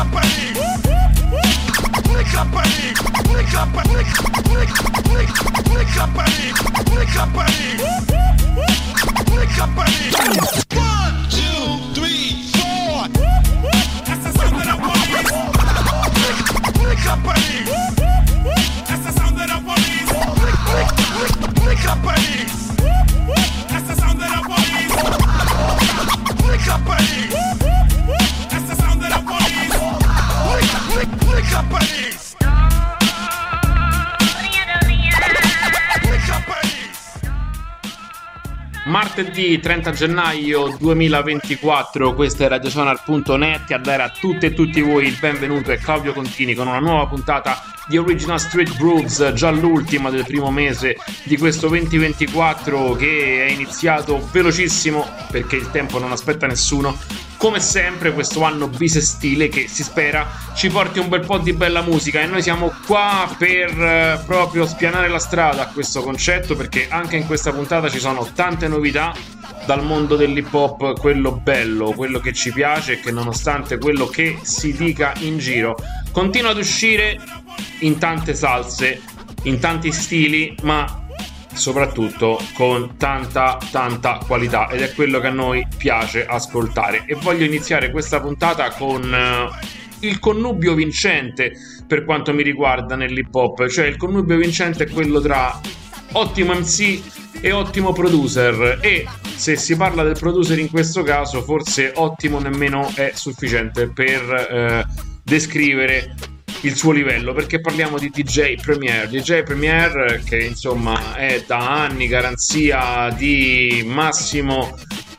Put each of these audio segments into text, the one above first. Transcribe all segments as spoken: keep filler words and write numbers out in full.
Martedì trenta gennaio duemilaventiquattro, questa è radiosonar punto net a dare a tutte e tutti voi il benvenuto è Claudio Contini con una nuova puntata di Original Street Grooves, già l'ultima del primo mese di questo duemilaventiquattro che è iniziato velocissimo perché il tempo non aspetta nessuno. Come sempre questo anno bisestile che si spera ci porti un bel po' di bella musica e noi siamo qua per eh, proprio spianare la strada a questo concetto, perché anche in questa puntata ci sono tante novità dal mondo dell'hip hop, quello bello, quello che ci piace e che nonostante quello che si dica in giro continua ad uscire in tante salse, in tanti stili, ma soprattutto con tanta tanta qualità, ed è quello che a noi piace ascoltare. E voglio iniziare questa puntata con uh, il connubio vincente per quanto mi riguarda nell'hip hop, cioè il connubio vincente è quello tra ottimo M C e ottimo producer, e se si parla del producer in questo caso forse ottimo nemmeno è sufficiente per uh, descrivere il suo livello, perché parliamo di D J Premier. D J Premier che insomma è da anni garanzia di massimo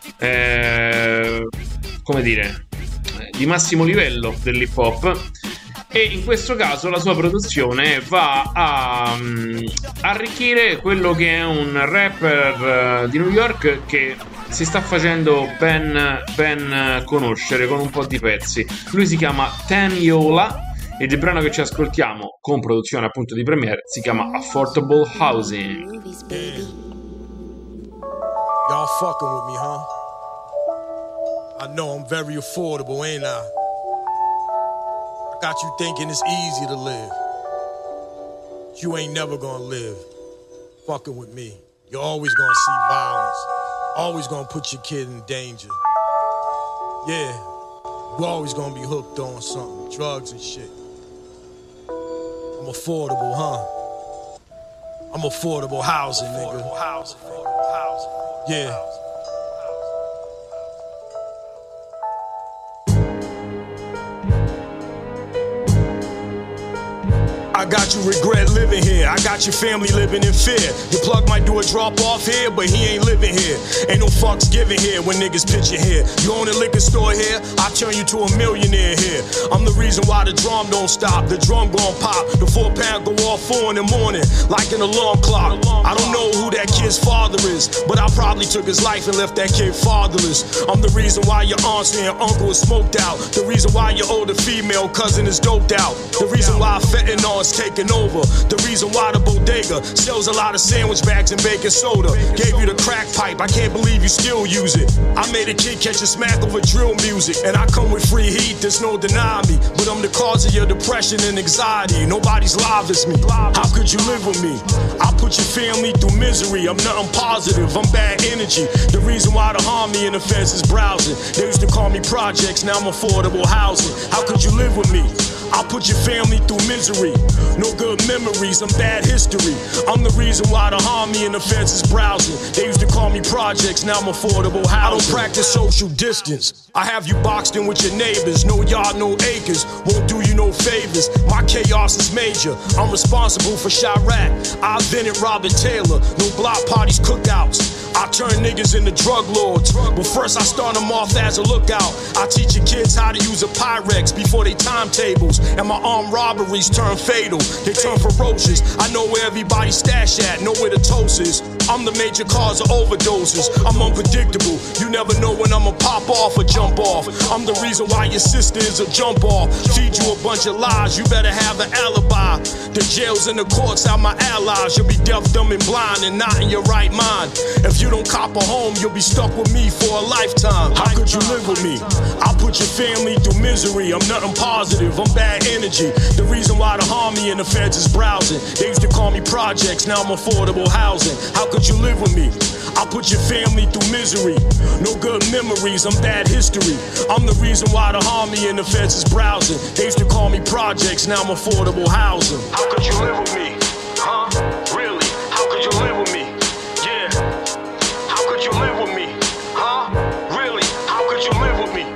eh, come dire di massimo livello dell'hip hop, e in questo caso la sua produzione va a um, arricchire quello che è un rapper uh, di New York che si sta facendo ben, ben conoscere con un po' di pezzi. Lui si chiama Ten Yola ed il brano che ci ascoltiamo con produzione appunto di Premier si chiama Affordable Housing. Yeah. Y'all fucking with me, huh? I know I'm very affordable, ain't I? I got you thinking it's easy to live. You ain't never gonna live fucking with me. You're always gonna see violence. Always gonna put your kid in danger. Yeah, we're always gonna be hooked on something, drugs and shit. I'm affordable, huh? I'm affordable housing, nigga. Affordable housing, affordable housing. Yeah. I got you regret living here. I got your family living in fear. Your plug might do a drop off here, but he ain't living here. Ain't no fucks given here when niggas picture here. You own a liquor store here, I turn you to a millionaire here. I'm the reason why the drum don't stop. The drum gon' pop. The four pound go off four in the morning like an alarm clock. I don't know who that kid's father is, but I probably took his life and left that kid fatherless. I'm the reason why your aunts and your uncle is smoked out. The reason why your older female cousin is doped out. The reason why fentanyl is taking over. The reason why the bodega sells a lot of sandwich bags and baking soda. Gave you the crack pipe, I can't believe you still use it. I made a kid catch a smack over drill music, and I come with free heat, there's no denying me. But I'm the cause of your depression and anxiety. Nobody's live as me. How could you live with me? I put your family through misery. I'm nothing positive, I'm bad energy. The reason why the harm me in the fence is browsing. They used to call me projects, now I'm affordable housing. How could you live with me? I put your family through misery. No good memories, I'm bad history. I'm the reason why the harm me in the fence is browsing. They used to call me projects, now I'm affordable housing. I don't practice social distance. I have you boxed in with your neighbors. No yard, no acres, won't do you no favors. My chaos is major, I'm responsible for Chirac. I invented Robert Taylor, no block parties, cookouts. I turn niggas into drug lords, but first I start them off as a lookout. I teach your kids how to use a Pyrex before they timetables, and my armed robberies turn fatal. They turn ferocious. I know where everybody's stash at, know where the toast is. I'm the major cause of overdoses. I'm unpredictable. You never know when I'ma pop off or jump off. I'm the reason why your sister is a jump off. Feed you a bunch of lies, you better have an alibi. The jails and the courts are my allies. You'll be deaf, dumb, and blind and not in your right mind. If you don't cop a home, you'll be stuck with me for a lifetime. How could you live with me? I put your family through misery. I'm nothing positive, I'm bad energy. The reason why the army and the feds is browsing. They used to call me projects, now I'm affordable housing. How could you live with me? I put your family through misery. No good memories, I'm bad history. I'm the reason why the army and the feds is browsing. They used to call me projects, now I'm affordable housing. How could you live with me? Huh? Really? How could you live with me? Yeah. How could you live with me? Huh? Really? How could you live with me?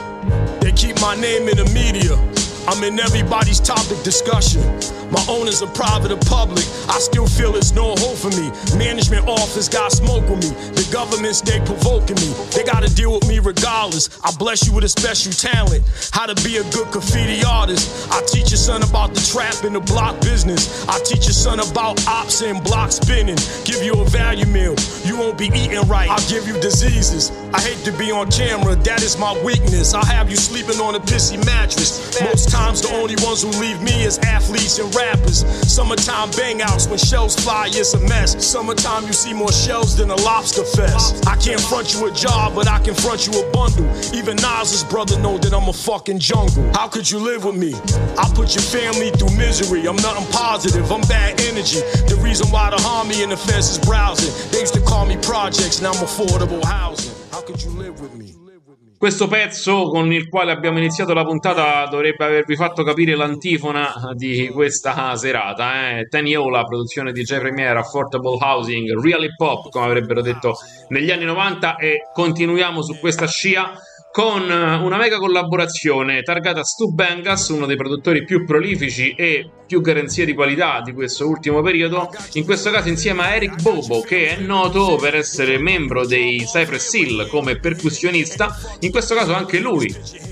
They keep my name in the media. I'm in everybody's topic discussion. My owners are private or public. I still feel there's no hope for me. Management office got smoke with me. The government stay provoking me. They gotta deal with me regardless. I bless you with a special talent. How to be a good graffiti artist. I teach your son about the trap and the block business. I teach your son about ops and block spinning. Give you a value meal. You won't be eating right. I'll give you diseases. I hate to be on camera. That is my weakness. I'll have you sleeping on a pissy mattress. Most times the only ones who leave me is athletes and rappers. Summertime bang outs when shells fly, it's a mess. Summertime you see more shells than a lobster fest. I can't front you a job, but I can front you a bundle. Even Nas's brother know that I'm a fucking jungle. How could you live with me? I put your family through misery. I'm nothing positive, I'm bad energy. The reason why the army and the fence is browsing. They used to call me projects, now I'm affordable housing. How could you live with me? Questo pezzo con il quale abbiamo iniziato la puntata dovrebbe avervi fatto capire l'antifona di questa serata, eh? Teniola, produzione di J Premier, Affordable Housing, Real Hip Hop, come avrebbero detto negli anni novanta, e continuiamo su questa scia con una mega collaborazione targata a Stu Bengas, uno dei produttori più prolifici e più garanzie di qualità di questo ultimo periodo, in questo caso insieme a Eric Bobo, che è noto per essere membro dei Cypress Hill come percussionista. In questo caso anche lui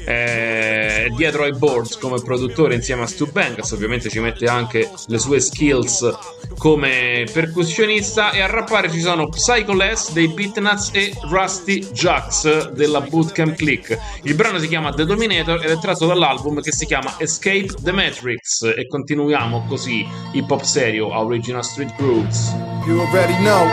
è dietro ai boards come produttore insieme a Stu Bengas, ovviamente ci mette anche le sue skills come percussionista, e a rappare ci sono Psycho Les dei Beatnuts e Rusty Jax della Bootcamp Click. Il brano si chiama The Dominator ed è tratto dall'album che si chiama Escape the Matrix, e continuiamo così hip hop serio a Original Street Grooves. You already know.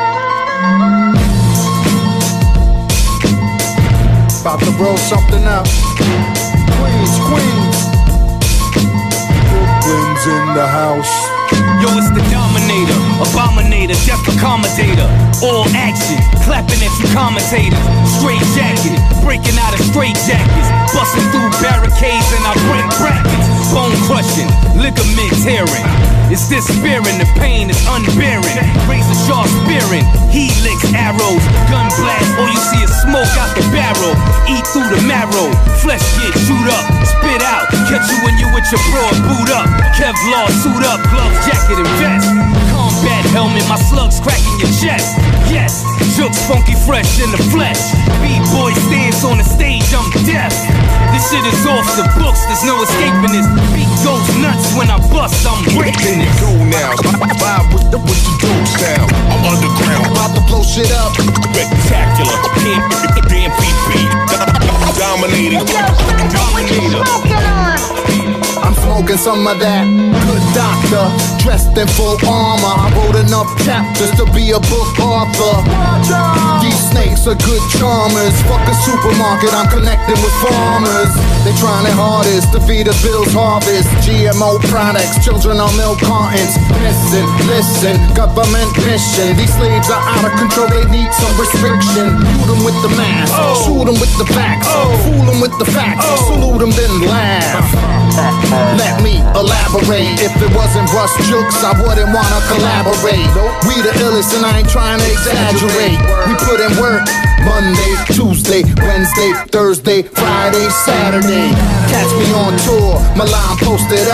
About to roll something up. Queens, Queens. Brooklyn's in the house. Yo, it's the Dominator, Abominator, Death Accommodator. All action, clapping at you commentators. Straight jacket, breaking out of straight jackets. Busting through barricades and I break brackets. Bone crushing, ligament tearing. It's despairing, the pain is unbearing. Razor sharp spearing, helix arrows. Gun blast, all you see is smoke out the barrel. Eat through the marrow, flesh get chewed up. Spit out, catch you when you with your broad boot up. Kevlar suit up, gloves, jacket and vest. Combat helmet, my slugs cracking your chest. Yes, Jooks funky fresh in the flesh. B-boy stands on the stage, I'm deaf. This shit is off the books, there's no escaping this. Beat goes nuts when I bust, I'm breaking it. Go now, vibe with the with the dope sound. I'm underground, about to blow shit up. Spectacular, D M P P, dominating, dominator. I'm smoking some of that good doctor, dressed in full armor. I wrote enough chapters to be a book author. These snakes are good charmers. Fuck a supermarket, I'm connecting with farmers. They trying their hardest to feed the bills harvest. G M O products, children on milk cartons. Listen, listen, government mission. These slaves are out of control, they need some restriction. Shoot them with the mask, oh. Shoot them with the facts, oh. Fool them with the facts, oh. Salute them then laugh. Let me elaborate. If it wasn't Russ Jooks, I wouldn't wanna collaborate. We the illest and I ain't trying to exaggerate. We put in work Monday, Tuesday, Wednesday, Thursday, Friday, Saturday. Catch me on tour, Milan posted up.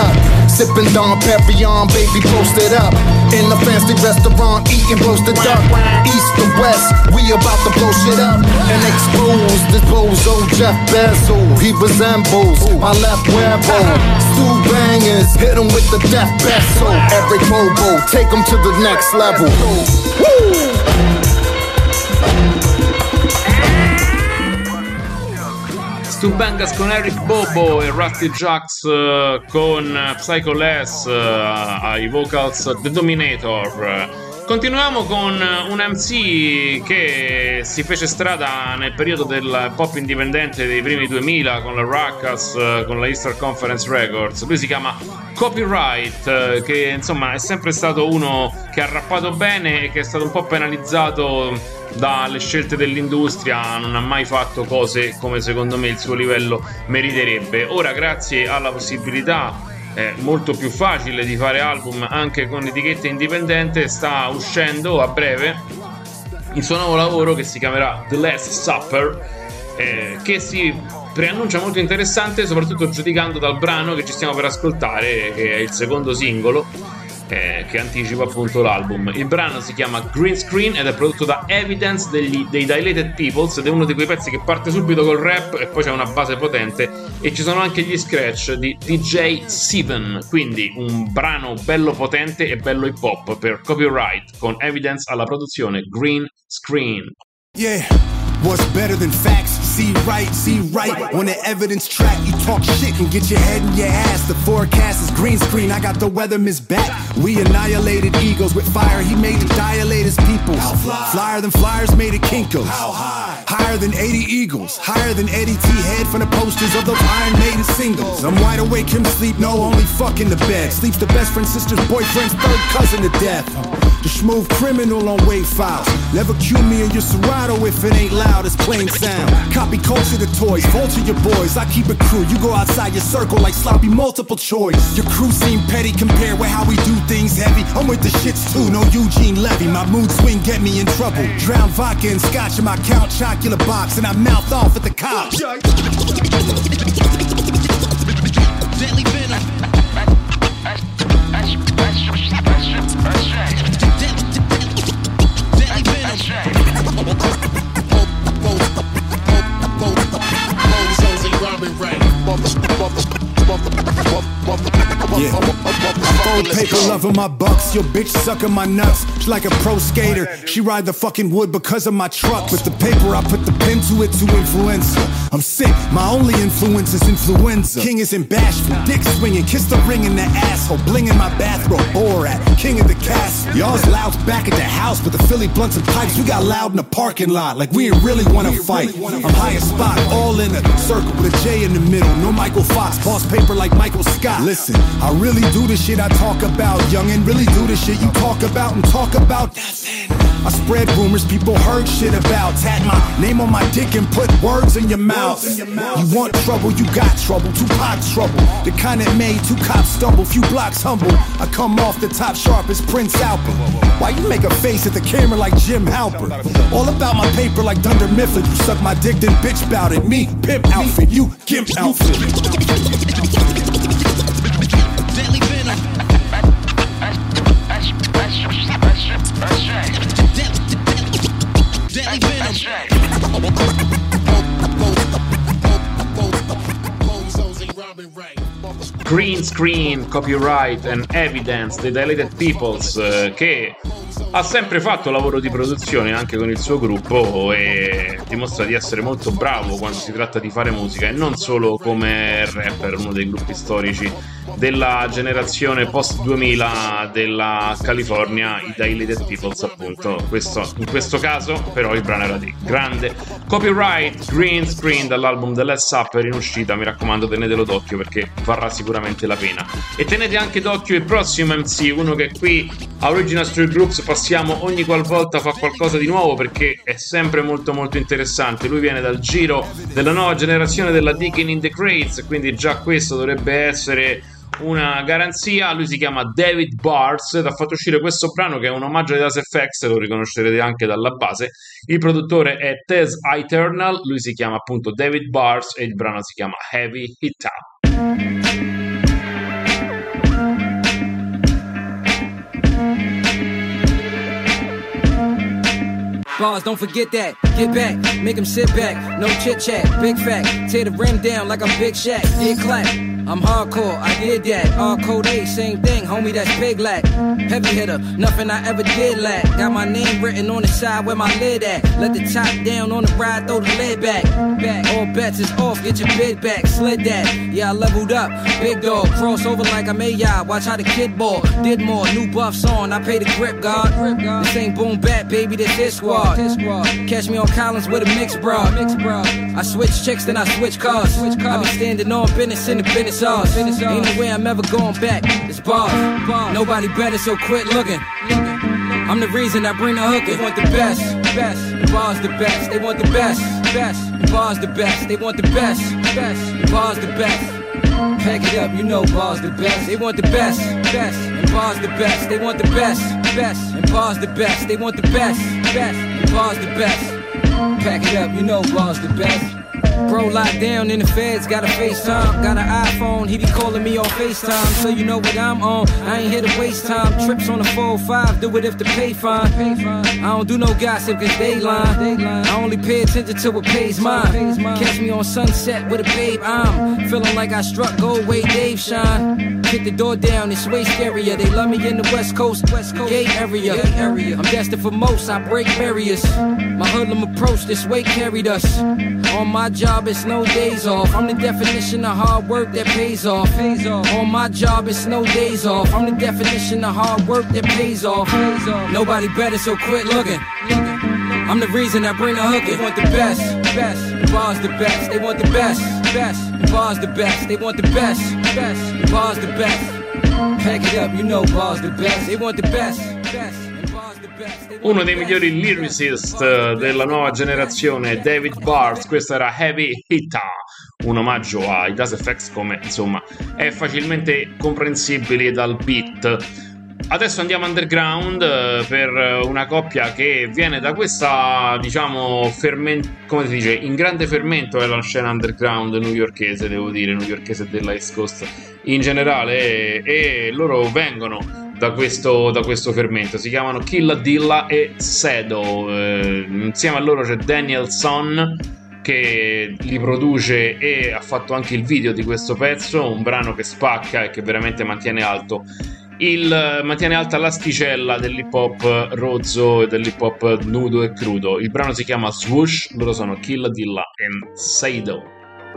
Sipping Dom Perignon, baby, posted up in a fancy restaurant, eating roasted duck. East to west, we about to blow shit up and expose this bozo Jeff Bezos. He resembles my left huevo. Stu bangers, hit him with the death bezel. Every bobo, take him to the next level. Woo! Stu Bangas con Eric Bobo e Rusty Jax uh, con Psycho Les uh, ai vocals The Dominator. Continuiamo con un M C che si fece strada nel periodo del pop indipendente dei primi duemila con la Ruckus, uh, con la Eastern Conference Records. Lui si chiama Copyright, uh, che insomma è sempre stato uno che ha rappato bene e che è stato un po' penalizzato dalle scelte dell'industria, non ha mai fatto cose come secondo me il suo livello meriterebbe. Ora, grazie alla possibilità eh, molto più facile di fare album anche con etichette indipendente, sta uscendo a breve il suo nuovo lavoro che si chiamerà The Last Supper, eh, che si preannuncia molto interessante, soprattutto giudicando dal brano che ci stiamo per ascoltare, che è il secondo singolo Eh, che anticipa appunto l'album. Il brano si chiama Green Screen ed è prodotto da Evidence degli, dei Dilated Peoples, ed è uno di quei pezzi che parte subito col rap e poi c'è una base potente, e ci sono anche gli scratch di D J Seven, quindi un brano bello potente e bello hip hop per Copyright con Evidence alla produzione. Green Screen. Yeah, what's better than facts? See right, see right. On the evidence track, you talk shit and get your head in your ass. The forecast is green screen, I got the weatherman's back. We annihilated egos with fire, he made it dilate his peoples. Flyer than flyers made it Kinkos. How high? Higher than eighty eagles. Higher than Eddie T. Head from the posters of those Iron Maiden singles. I'm wide awake, him sleep, no, only fuck in the bed. Sleeps the best friend, sister's boyfriend's third cousin to death. The smooth criminal on wave files. Never cue me in your Serato if it ain't loud, it's plain sound. Copy culture to toys, vulture your boys. I keep it crew, you go outside your circle like sloppy multiple choice. Your crew seem petty compared with how we do things heavy. I'm with the shits too, no Eugene Levy. My mood swing get me in trouble. Drown vodka and scotch in my Count Chocula box, and I mouth off at the cops. Deadly venom. Yeah. I fold paper, loving my bucks. Your bitch sucking my nuts. She's like a pro skater. She ride the fucking wood because of my truck. With the paper, I put the pen to it to influenza. I'm sick, my only influence is influenza. King isn't bashful, dick swinging, kiss the ring in the asshole. Bling in my bathrobe, Borat, king of the castle. Y'all's loud back at the house with the Philly blunts and pipes. We got loud in the parking lot, like we ain't really wanna fight. I'm highest spot, all in a circle with a J in the middle. No Michael Fox, boss paper like Michael Scott. Listen, I really do the shit I talk about, youngin'. Really do the shit you talk about and talk about nothing. I spread rumors people heard shit about. Tat my name on my dick and put words in your mouth. You want trouble, you got trouble. Tupac trouble, the kind that made two cops stumble. Few blocks humble, I come off the top sharp as Prince Albert. Why you make a face at the camera like Jim Halpert? All about my paper like Dunder Mifflin. You suck my dick then bitch bout it. Me, pimp outfit, you gimp outfit. Deadly venom. Deadly venom. Green Screen, Copyright and Evidence dei Dilated Peoples, eh, che ha sempre fatto lavoro di produzione anche con il suo gruppo e dimostra di essere molto bravo quando si tratta di fare musica, e non solo come rapper, uno dei gruppi storici della generazione post duemila della California, i Dilated Peoples appunto. Questo, in questo caso però il brano era di grande Copyright, Green Screen, dall'album The Last Supper in uscita. Mi raccomando, tenetelo d'occhio perché varrà sicuramente la pena, e tenete anche d'occhio il prossimo M C, uno che qui a Original Street Groups passiamo ogni qualvolta fa qualcosa di nuovo perché è sempre molto molto interessante. Lui viene dal giro della nuova generazione della Digging in the Crates, quindi già questo dovrebbe essere una garanzia. Lui si chiama David Bars ed ha fatto uscire questo brano che è un omaggio ai Das F X, lo riconoscerete anche dalla base. Il produttore è Tez Eternal, lui si chiama appunto David Bars e il brano si chiama Heavy Hit Up. bars, don't forget that. Get back, make him sit back, no chit chat, big fact. Tear the rim down like I'm Big Shaq, get clap. I'm hardcore, I did that. All code A, same thing, homie, that's big lack. Heavy hitter, nothing I ever did lack. Got my name written on the side where my lid at. Let the top down on the ride, throw the lid back. Back, all bets is off, get your bid back. Slid that, yeah, I leveled up. Big dog, cross over like I'm a y'all. Watch how the kid ball, did more, new buffs on. I pay the grip guard. This ain't boom bat, baby, this his squad. Catch me on Collins with a mixed broad. I switch chicks, then I switch cars. I be standing on business in the business. Ain't no way I'm ever going back. It's bars. Nobody better, so quit looking. I'm the reason I bring the hook. They want the best, best. The bars the best. They want the best, best. The bars the best. They want the best, best. The bars the best. Pack it up, you know bars the best. They want the best, best. And bars the best. They want the best, best. And bars the best. They want the best, best. And bars the best. Pack it up, you know bars the best. Bro locked down in the feds, got a FaceTime. Got an iPhone, he be calling me on FaceTime. So you know what I'm on, I ain't here to waste time. Trips on the four oh five, do it if the pay fine. I don't do no gossip cause they line. I only pay attention to what pays mine. Catch me on Sunset with a babe, I'm feeling like I struck gold, way Dave shine. Kick the door down, it's way scarier. They love me in the West Coast, West Coast gay area. I'm destined for most, I break barriers. My hoodlum approach, this way carried us. On my job, it's no days off. I'm the definition of hard work that pays off. On my job, it's no days off. I'm the definition of hard work that pays off. Nobody better, so quit looking. I'm the reason I bring the hook. They want the best, best. The bars the best. They want the best, best. The bars the best. They want the best, best. The bars the best. Pack it up, you know bars the best. They want the best, best. Uno dei migliori lyricist della nuova generazione, David Bars. Questo era Heavy Hitter, un omaggio ai Das F X, come insomma è facilmente comprensibile dal beat. Adesso andiamo underground per una coppia che viene da questa, diciamo, fermento, come si dice, in grande fermento della scena underground newyorkese, devo dire, newyorkese della East Coast in generale, e, e loro vengono da questo, da questo fermento. Si chiamano Killa Dilla e Sedo. Eh, insieme a loro c'è Daniel Son, che li produce e ha fatto anche il video di questo pezzo, un brano che spacca e che veramente mantiene alto il mantiene alta l'asticella dell'hip hop rozzo e dell'hip hop nudo e crudo. Il brano si chiama Swoosh, loro sono Killa Dilla e Sedo.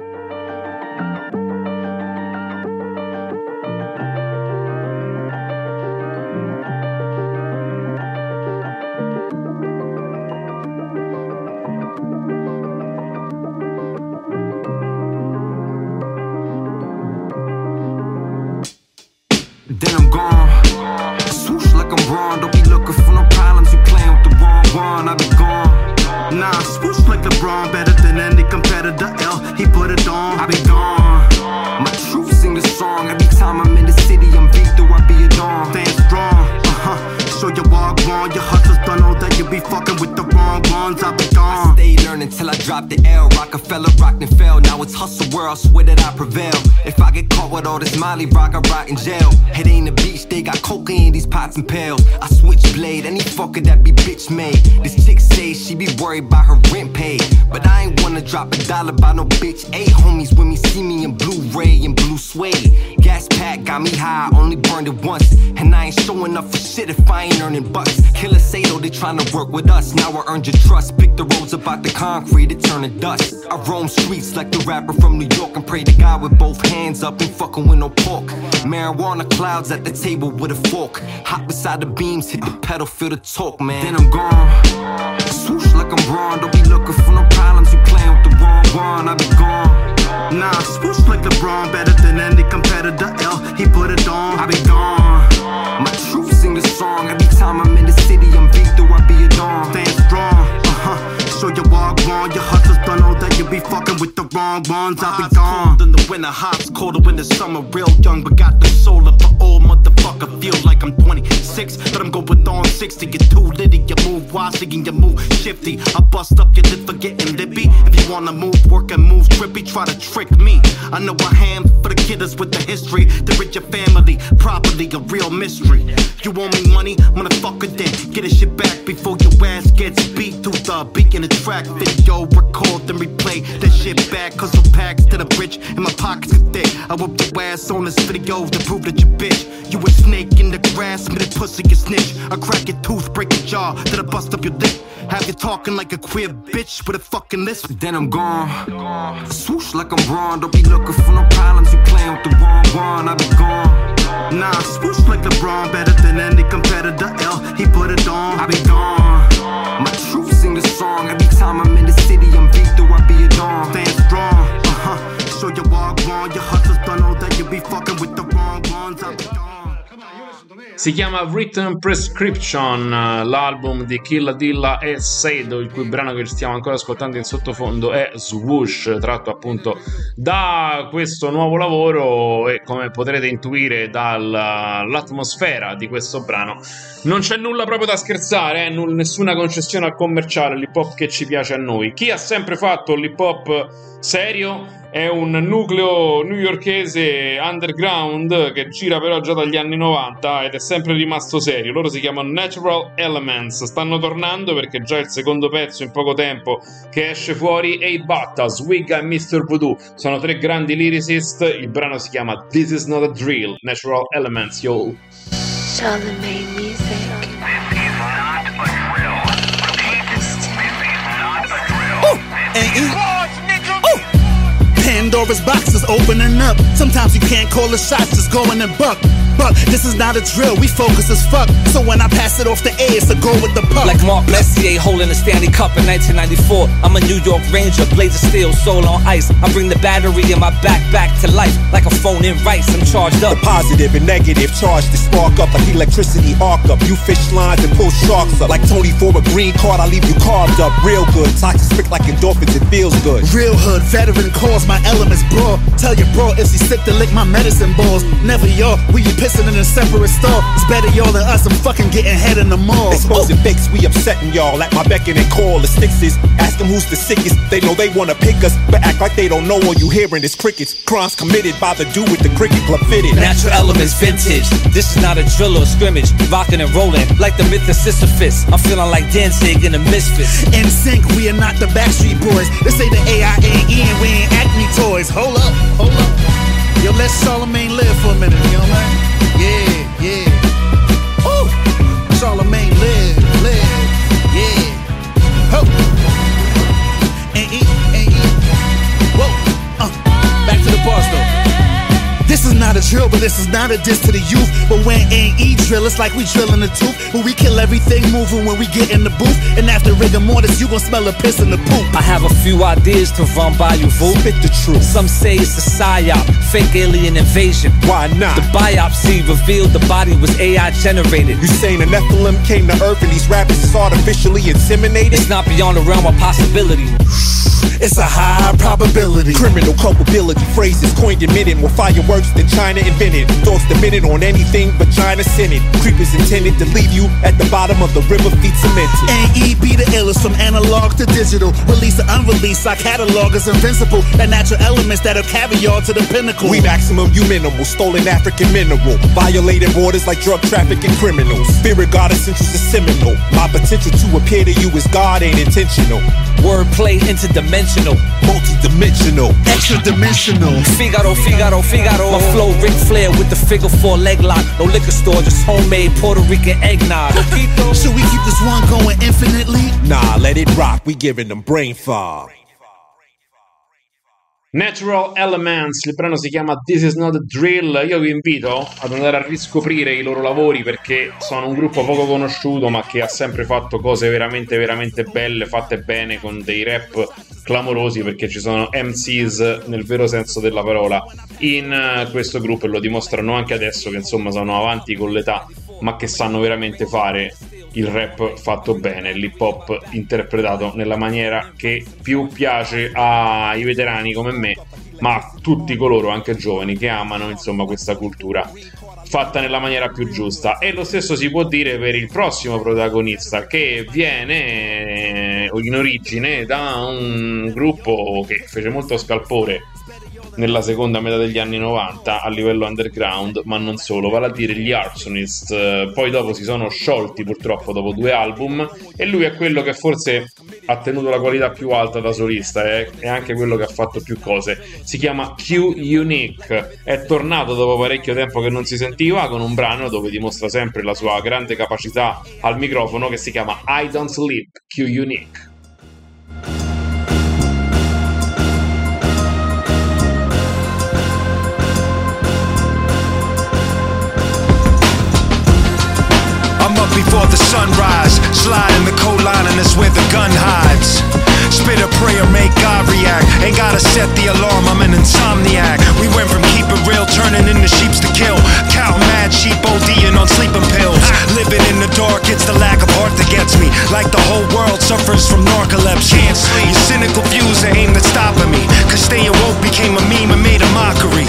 Then I'm gone. Swoosh like I'm Braun. Don't be looking for no problems. You playing with the wrong one. I be gone. Nah, swoosh like LeBron. Better than any competitor. L, he put it on. I be gone. My truth sing the song. Every time I'm in the city, I'm Victor. I be a dawn. Stand strong. Uh huh. So you walk wrong. Your hustles don't know that you be fucking with the wrong ones. I be gone. I stay learning till I drop the L. Rockefeller rocked and fell. Now it's hustle world. Swear that I prevail. If I get caught with all this Molly rock, I rot in jail. It ain't a beach, they got coca in these pots and pails. I switch blade, any fucker that be bitch made. This chick say she be worried about her rent paid, but I ain't wanna drop a dollar by no bitch. Eight homies when me see me in Blu-ray and blue suede. Gas pack got me high, only burned it once, and I ain't showing up for shit if I ain't earning bucks. Killer Sato, they tryna work with us. Now I earned your trust. Pick the roads about the concrete, it turn to dust. I roam streets like the rapper from New York and pray to God with both hands up, ain't fucking with no pork. Marijuana clouds at the table with a fork. Hop beside the beams, hit the pedal, feel the talk, man. Then I'm gone. Swoosh like I'm Braun. Don't be looking for no problems. You playing with the wrong one. I be gone. Nah, swoosh like LeBron. Better than any competitor. L, he put it on. I be gone. My truth sing the song. Every time I'm in the city, I'm Victor. I be a dawn. Stand strong. Uh huh. So you walk wrong. Your hustles don't know that you be fucking with the wrong ones. I be gone. Cold in the winter, hops colder in the summer. Real young, but got the soul of an old motherfucker. Feel like I'm twenty-six, but I'm going on six. sixty, you're too litty, you move wisely and you move shifty. I bust up your lip for getting lippy. If you wanna move, work and move trippy, try to trick me. I know a hand for the killers with the history. To rid your family properly, a real mystery. You want me money, motherfucker, then get a shit back before your ass gets beat to the beat in the track. Video record, then replay that shit back. Cause I'm packed to the bridge and my pockets are thick. I whoop your ass on this video to prove that you bitch. You a snake in the grass, me the pussy you snitch. I crack your tooth, break your jaw, then I bust up your lip. Have you talking like a queer bitch with a fucking list. Then I'm gone, swoosh like I'm Braun. Don't be looking for no problems, you playing with the wrong one. I be gone. Nah, swoosh like LeBron, better than any competitor. L, he put it on, I be gone. My truth sing the song. Every time I'm in the city, I'm Vito, I be a dawn. Stand strong, uh-huh. So you walk wrong, your hustlers don't know that you be fucking with the wrong ones. I be gone. Si chiama Written Prescription, l'album di Killa Dilla e Sado, il cui brano che stiamo ancora ascoltando in sottofondo è Swoosh, tratto appunto da questo nuovo lavoro. E come potrete intuire dall'atmosfera di questo brano, non c'è nulla proprio da scherzare, eh? Null, nessuna concessione al commerciale, l'hip hop che ci piace a noi. Chi ha sempre fatto l'hip hop serio è un nucleo newyorkese underground che gira però già dagli anni novanta ed è sempre rimasto serio. Loro si chiamano Natural Elements, stanno tornando perché già il secondo pezzo in poco tempo che esce fuori. Hey Batta, Swigga e mister Voodoo sono tre grandi lyricist. Il brano si chiama This Is Not a Drill. Natural Elements, yo. Charlemagne music. This is not a drill. Repeat, this is not a drill. Oh, and you. Pandora's box is opening up. Sometimes you can't call the shots, just going and buck. But this is not a drill, we focus as fuck. So when I pass it off the air, it's a go with the puck. Like Mark Messier holding the Stanley Cup in nineteen ninety-four. I'm a New York Ranger, blaze of steel, soul on ice. I bring the battery in my back back to life. Like a phone in rice, I'm charged up. The positive and negative charge to spark up like electricity arc up. You fish lines and pull sharks up. Like Tony for a green card, I leave you carved up. Real good, toxic spit like endorphins, it feels good. Real hood, veteran cause my elements brawl. Tell your bro if he sick to lick my medicine balls. Never y'all, we you pissing in a separate stall. It's better y'all than us, I'm fucking getting head in the mall. Exposing fakes, we upsetting y'all at my beckon and call. The sticks is, ask them who's the sickest. They know they wanna pick us, but act like they don't know all you hearing is crickets. Crimes committed by the dude with the cricket club fitted. Natural Elements vintage, this is not a drill or a scrimmage. Rocking and rolling like the myth of Sisyphus. I'm feeling like Danzig in the Misfits. In sync, we are not the Backstreet Boys. This ain't the A I A E and we ain't Acme toys. Hold up, hold up. Yo, let Charlemagne live for a minute, you know, man? Yeah, yeah. Ooh, Charlemagne live, live, yeah. Ho. And eat, and eat. Whoa, uh, back to the bars though. This is not a drill, but this is not a diss to the youth. But when ain't E drill, it's like we drilling the tooth. But we kill everything moving when we get in the booth. And after rigor mortis, you gon' smell a piss in the poop. I have a few ideas to run by you, fool. Spit the truth. Some say it's a psyop, fake alien invasion. Why not? The biopsy revealed the body was A I generated. You saying the Nephilim came to Earth and these rappers is artificially inseminated? It's not beyond the realm of possibility. It's a high probability. Criminal culpability phrases coined in minute. More fireworks than China invented. Thoughts the minute on anything vagina scented. Creepers intended to leave you at the bottom of the river feet cemented. And E be the illest from analog to digital. Release or unreleased, our catalog is invincible. The natural elements that'll carry y'all to the pinnacle. We maximum, you minimal. Stolen African mineral. Violated borders like drug trafficking criminals. Spirit goddess interest is seminal. My potential to appear to you as God ain't intentional. Wordplay interdimensional, multi-dimensional, extra-dimensional. Figaro, Figaro, Figaro. My flow Ric Flair with the figure four leg lock. No liquor store, just homemade Puerto Rican eggnog. Should we keep this one going infinitely? Nah, let it rock. We giving them brain fog. Natural Elements, il brano si chiama This Is Not a Drill. Io vi invito ad andare a riscoprire i loro lavori perché sono un gruppo poco conosciuto ma che ha sempre fatto cose veramente veramente belle, fatte bene, con dei rap clamorosi, perché ci sono M Cs nel vero senso della parola in questo gruppo e lo dimostrano anche adesso che insomma sono avanti con l'età ma che sanno veramente fare il rap fatto bene, l'hip hop interpretato nella maniera che più piace ai veterani come me, ma a tutti coloro, anche giovani, che amano insomma questa cultura. fatta nella maniera più giusta. E lo stesso si può dire per il prossimo protagonista, che viene in origine da un gruppo che fece molto scalpore nella seconda metà degli anni novanta a livello underground, ma non solo, vale a dire gli Arsonist. Poi dopo si sono sciolti purtroppo dopo due album, e lui è quello che forse ha tenuto la qualità più alta da solista, eh? È anche quello che ha fatto più cose. Si chiama Q Unique, è tornato dopo parecchio tempo che non si sentiva con un brano dove dimostra sempre la sua grande capacità al microfono, che si chiama I Don't Sleep, Q Unique. Before the sunrise, slide in the cold line and that's where the gun hides. Spit a prayer, make God react. Ain't gotta set the alarm, I'm an insomniac. We went from keep it real, turning into sheeps to kill. Count mad sheep, ODing on sleeping pills. Living in the dark, it's the lack of heart that gets me. Like the whole world suffers from narcolepsy. Can't sleep. Your cynical views are aimed at stopping me, cause staying woke became a meme and made a mockery.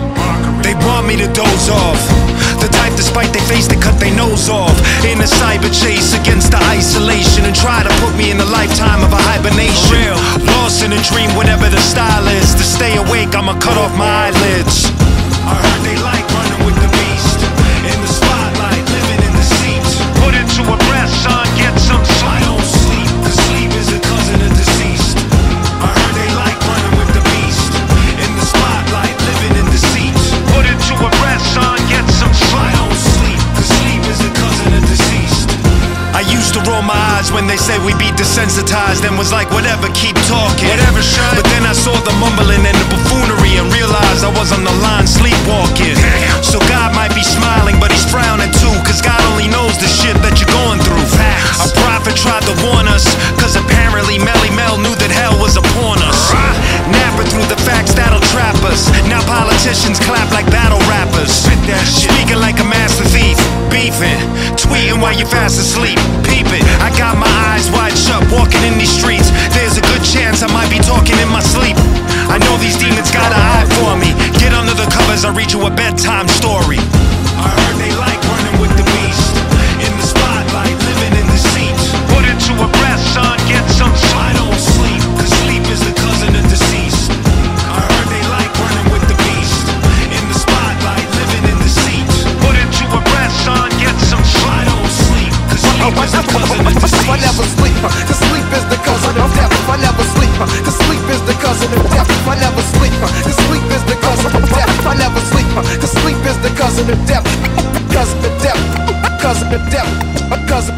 They want me to doze off, the type despite they face they cut their nose off. In a cyber chase against the isolation, and try to put me in a lifetime of a hibernation. Real, lost in a dream, whatever the style is. To stay awake, I'ma cut off my eyelids. I heard they like running with the beast, in the spotlight, living in the seats. Put it to a rest, son, get some sleep. I don't sleep, cause sleep is a cousin of deceased. I heard they like running with the beast, in the spotlight, living in the seats. Put it to a rest, son, get some sleep. I don't sleep, cause sleep is a cousin of deceased. I used to roll my eyes when they said we be desensitized, and was like, whatever, keep talking. Whatever, shut. But then I saw the mumbling and the buffoonery, and realized I was on the line sleepwalking. Damn. So God might be smiling, but he's frowning too, cause God only knows the shit that you're going through. Facts. A prophet tried to warn us, cause apparently Melly Mel knew that hell was upon us. Napper through the facts that'll trap us. Now politicians clap like battle rappers. Speaking like a master thief, beefing, tweeting while you're fast asleep. Peep it, I got my eyes wide shut, walking in these streets. There's a good chance I might be talking in my sleep. I know these demons got an eye for me. Get under the covers, I'll read you a bedtime story. I heard they like running with the beast, in the spotlight, living in the seats. Put it to a rest, son, get some sleep. I don't sleep, cause sleep is the cousin of deceased. I heard they like running with the beast, in the spotlight, living in the seats. Put it to a rest, son, get some sleep. I don't sleep, cause sleep is the cousin of deceased. I never sleep, cause sleep is the cousin of death. I never sleep, cause sleep is the cousin of death. I never sleep, cause sleep is the cousin of death. I never sleep, cause sleep is the cousin of death. Cousin of death, cousin of death, cousin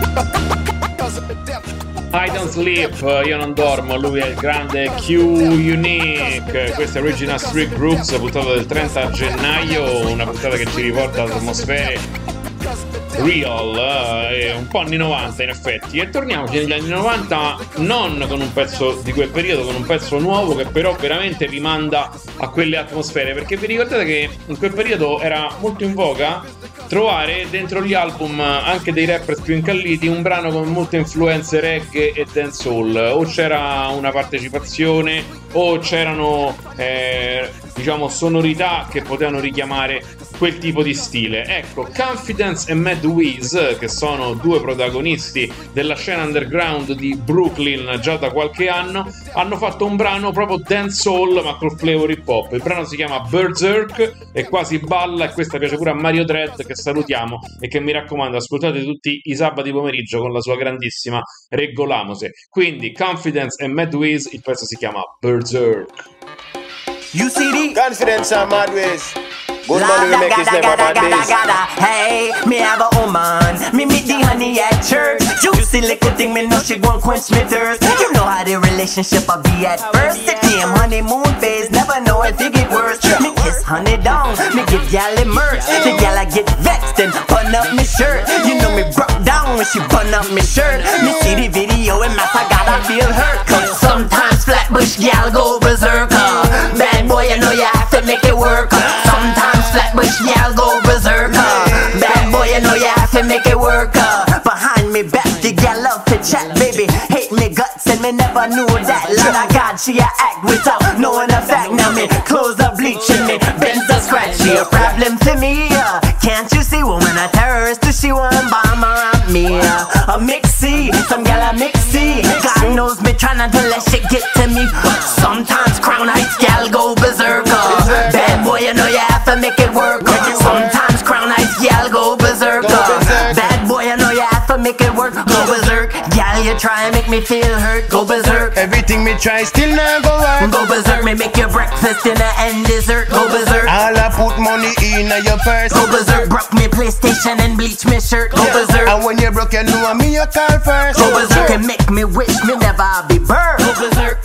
of death. I Don't Sleep, io non dormo, lui è il grande Q Unique. Questa è Original Street Grooves, puntata del trenta gennaio, una puntata che ci riporta ad atmosfere real, eh, un po' anni novanta in effetti. E torniamoci negli anni novanta, non con un pezzo di quel periodo, con un pezzo nuovo che però veramente rimanda a quelle atmosfere, perché vi ricordate che in quel periodo era molto in voga trovare dentro gli album anche dei rappers più incalliti un brano con molte influenze reggae e dancehall, o c'era una partecipazione o c'erano eh, diciamo sonorità che potevano richiamare quel tipo di stile. Ecco, Confidence e Mad Wiz, che sono due protagonisti della scena underground di Brooklyn già da qualche anno, hanno fatto un brano proprio dancehall ma col flavor hip hop. Il brano si chiama Berserk e quasi balla, e questa piace pure a Mario Dread, che salutiamo e che mi raccomando ascoltate tutti i sabati pomeriggio con la sua grandissima Regolamose. Quindi Confidence e Mad Wiz, il pezzo si chiama Berserk. You see the Confidence and Mad Wiz. Good money we make is never bad days. Hey, me have a woman, me meet the honey at church. Juicy little thing, me know she gon' quench me thirst. You know how the relationship will be at first. The damn honeymoon phase, never know if it get worse. Me kiss honey down, me give gal immerse. The gal I get vexed and bun up me shirt. You know me broke down when she bun up me shirt. Me see the video and mass I gotta feel hurt. Cause sometimes flatbush gal go berserk. Bad boy, you know you have to make it work. Sometimes flatbush gal go berserk. Bad boy, you know you have to make it work. Behind me back, the gal love to chat, baby. Hate me guts and me never knew that. Lord of God, she a act without knowing the fact. Now me clothes are bleaching, me bends are scratchy. A problem to me, uh, can't she want bomb around me. A mixie, some gal a mixie. God knows me try not to let shit get to me. Sometimes Crown Heights gal go berserker. Bad boy, you know you have to make it work. Sometimes Crown Heights gal go berserker. Bad boy, you know you have to make it work. Go berserk, gal, you try and make me feel hurt. Go berserk. Everything me try still not go work. Go berserk, me make your breakfast, dinner and dessert. Go berserk. All I put money in your purse. Go berserk, broke me PlayStation and bleach me shirt. Go berserk. And when you broke, you know me you call first. Go berserk and make me wish me never be burned. Go berserk.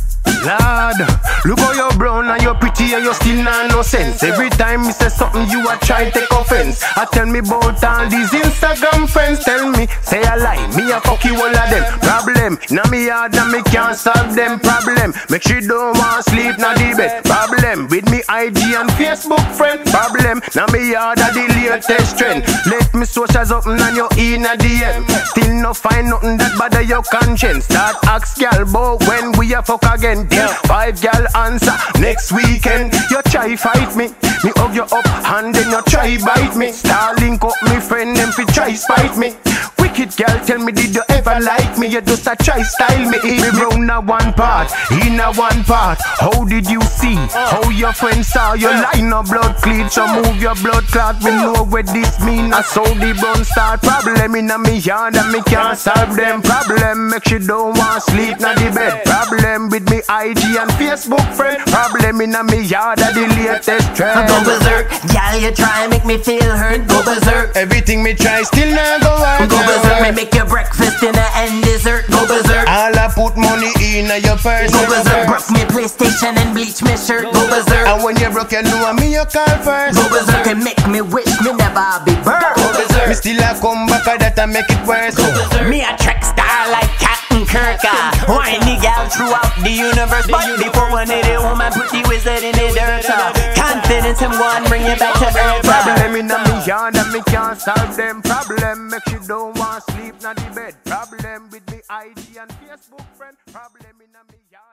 Lord, look how you're brown and you're pretty and you still not no sense. Every time me say something you a try take offense. I tell me about all these Instagram friends. Tell me, say a lie, me a fuck you all of them. Problem, now me hard and me can't solve them. Problem, make sure you don't want sleep na the bed. Problem, with me I G and Facebook friend. Problem, now me hard at the latest trend. Let me socials up and you in a D M. Still no find nothing that bother your conscience. Start ask gal bout when we a fuck again. Yeah. Five gal answer next weekend. You try fight me, me hug you up and then you try bite me. Star link up me friend them fi try spite me. Wicked girl tell me did you ever like me? You just a try style me. Me round a one part, in a one part. How did you see? How your friends saw you line of blood clean? So move your blood clot. We know what this mean. I saw the bone start. Problem in a me yard and me can't solve them. Problem make she don't want sleep na the bed. Problem with me I G and Facebook friend. Problem in a me yard at the latest trend. Go berserk, gal, you try and make me feel hurt. Go berserk. Everything me try still not go work. Go berserk, me make your breakfast, dinner and dessert. Go berserk. All I put money in your purse. Go berserk, broke me PlayStation and bleach me shirt. Go berserk. And when you broke, you know me you call first. Go berserk and make me wish me never be burned. Go berserk. Me still a come back at that and make it worse. Go berserk. Me a track star like Captain Kirk. Whiny gal throughout the universe. But before one of the woman put the wizard in the dirt. Confidence and one bring you back to earth. Problem in a me yard and me can't solve them. Problem make you don't want sleep na the bed. Problem with me I G and Facebook friend. Problem in a me yard.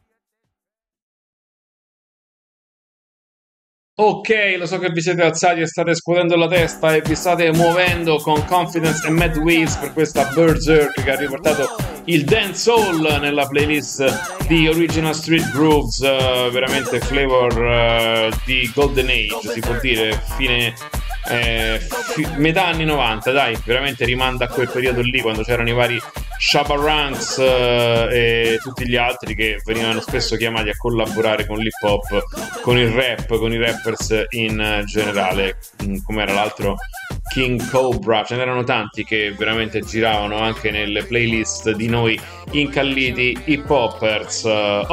Ok, lo so che vi siete alzati e state scuotendo la testa e vi state muovendo con Confidence e Mad Wheels per questa Berserk che ha riportato il dancehall nella playlist di Original Street Grooves, uh, veramente flavor uh, di Golden Age, si può dire, fine eh, fi- metà anni novanta, dai, veramente rimanda a quel periodo lì quando c'erano i vari Shabba Ranks uh, e tutti gli altri che venivano spesso chiamati a collaborare con l'hip hop, con il rap, con i rappers in generale, come era l'altro King Cobra, ce n'erano tanti che veramente giravano anche nelle playlist di noi incalliti hip hoppers.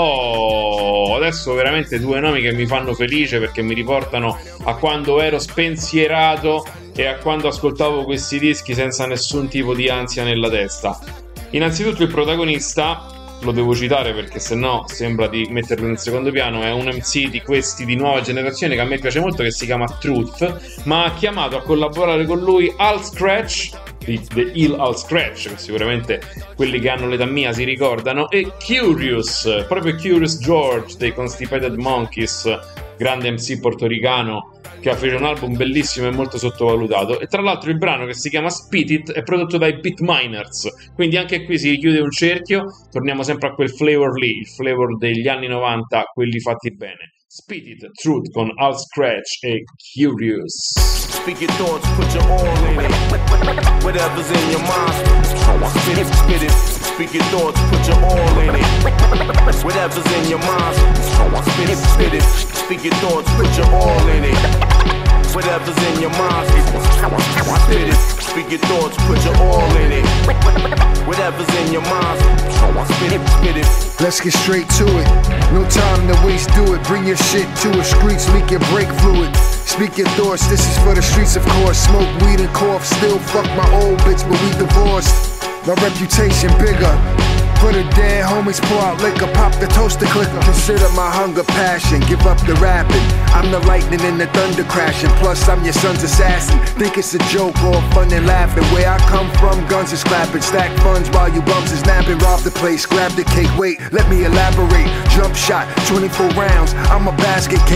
Oh, adesso veramente due nomi che mi fanno felice perché mi riportano a quando ero spensierato e a quando ascoltavo questi dischi senza nessun tipo di ansia nella testa. Innanzitutto il protagonista, lo devo citare perché sennò sembra di metterlo in secondo piano, è un M C di questi di nuova generazione che a me piace molto, che si chiama Truth, ma ha chiamato a collaborare con lui Al Scratch, di The Ill Al Scratch, che sicuramente quelli che hanno l'età mia si ricordano, e Curious, proprio Curious George dei Constipated Monkeys, grande M C portoricano che ha fatto un album bellissimo e molto sottovalutato. E tra l'altro il brano, che si chiama Spit It, è prodotto dai Beat Miners, quindi anche qui si chiude un cerchio, torniamo sempre a quel flavor lì, il flavor degli anni novanta, quelli fatti bene. Spit It, Truth con Al Scratch e Curious. Speak your thoughts, put your all in it. Whatever's in your mind, spit it, spit it. Speak your thoughts, put your all in it. Whatever's in your mind, spit it, spit it. Speak your thoughts, put your all in it. Whatever's in your mind, spit it. Speak your thoughts, put your all in it. Whatever's in your mind, spit it, spit it. Let's get straight to it. No time to waste, do it. Bring your shit to a streets, leak your brake fluid. Speak your thoughts, this is for the streets, of course. Smoke weed and cough, still fuck my old bitch, but we divorced. My reputation bigger. For the dead homies, pour out liquor, pop the toaster clicker. Consider my hunger passion, give up the rapping. I'm the lightning and the thunder crashing. Plus I'm your son's assassin. Think it's a joke, all fun and laughing. Where I come from, guns is clapping. Stack funds while you bums is napping. Rob the place, grab the cake, wait, let me elaborate. Jump shot, twenty-four rounds, I'm a basket case.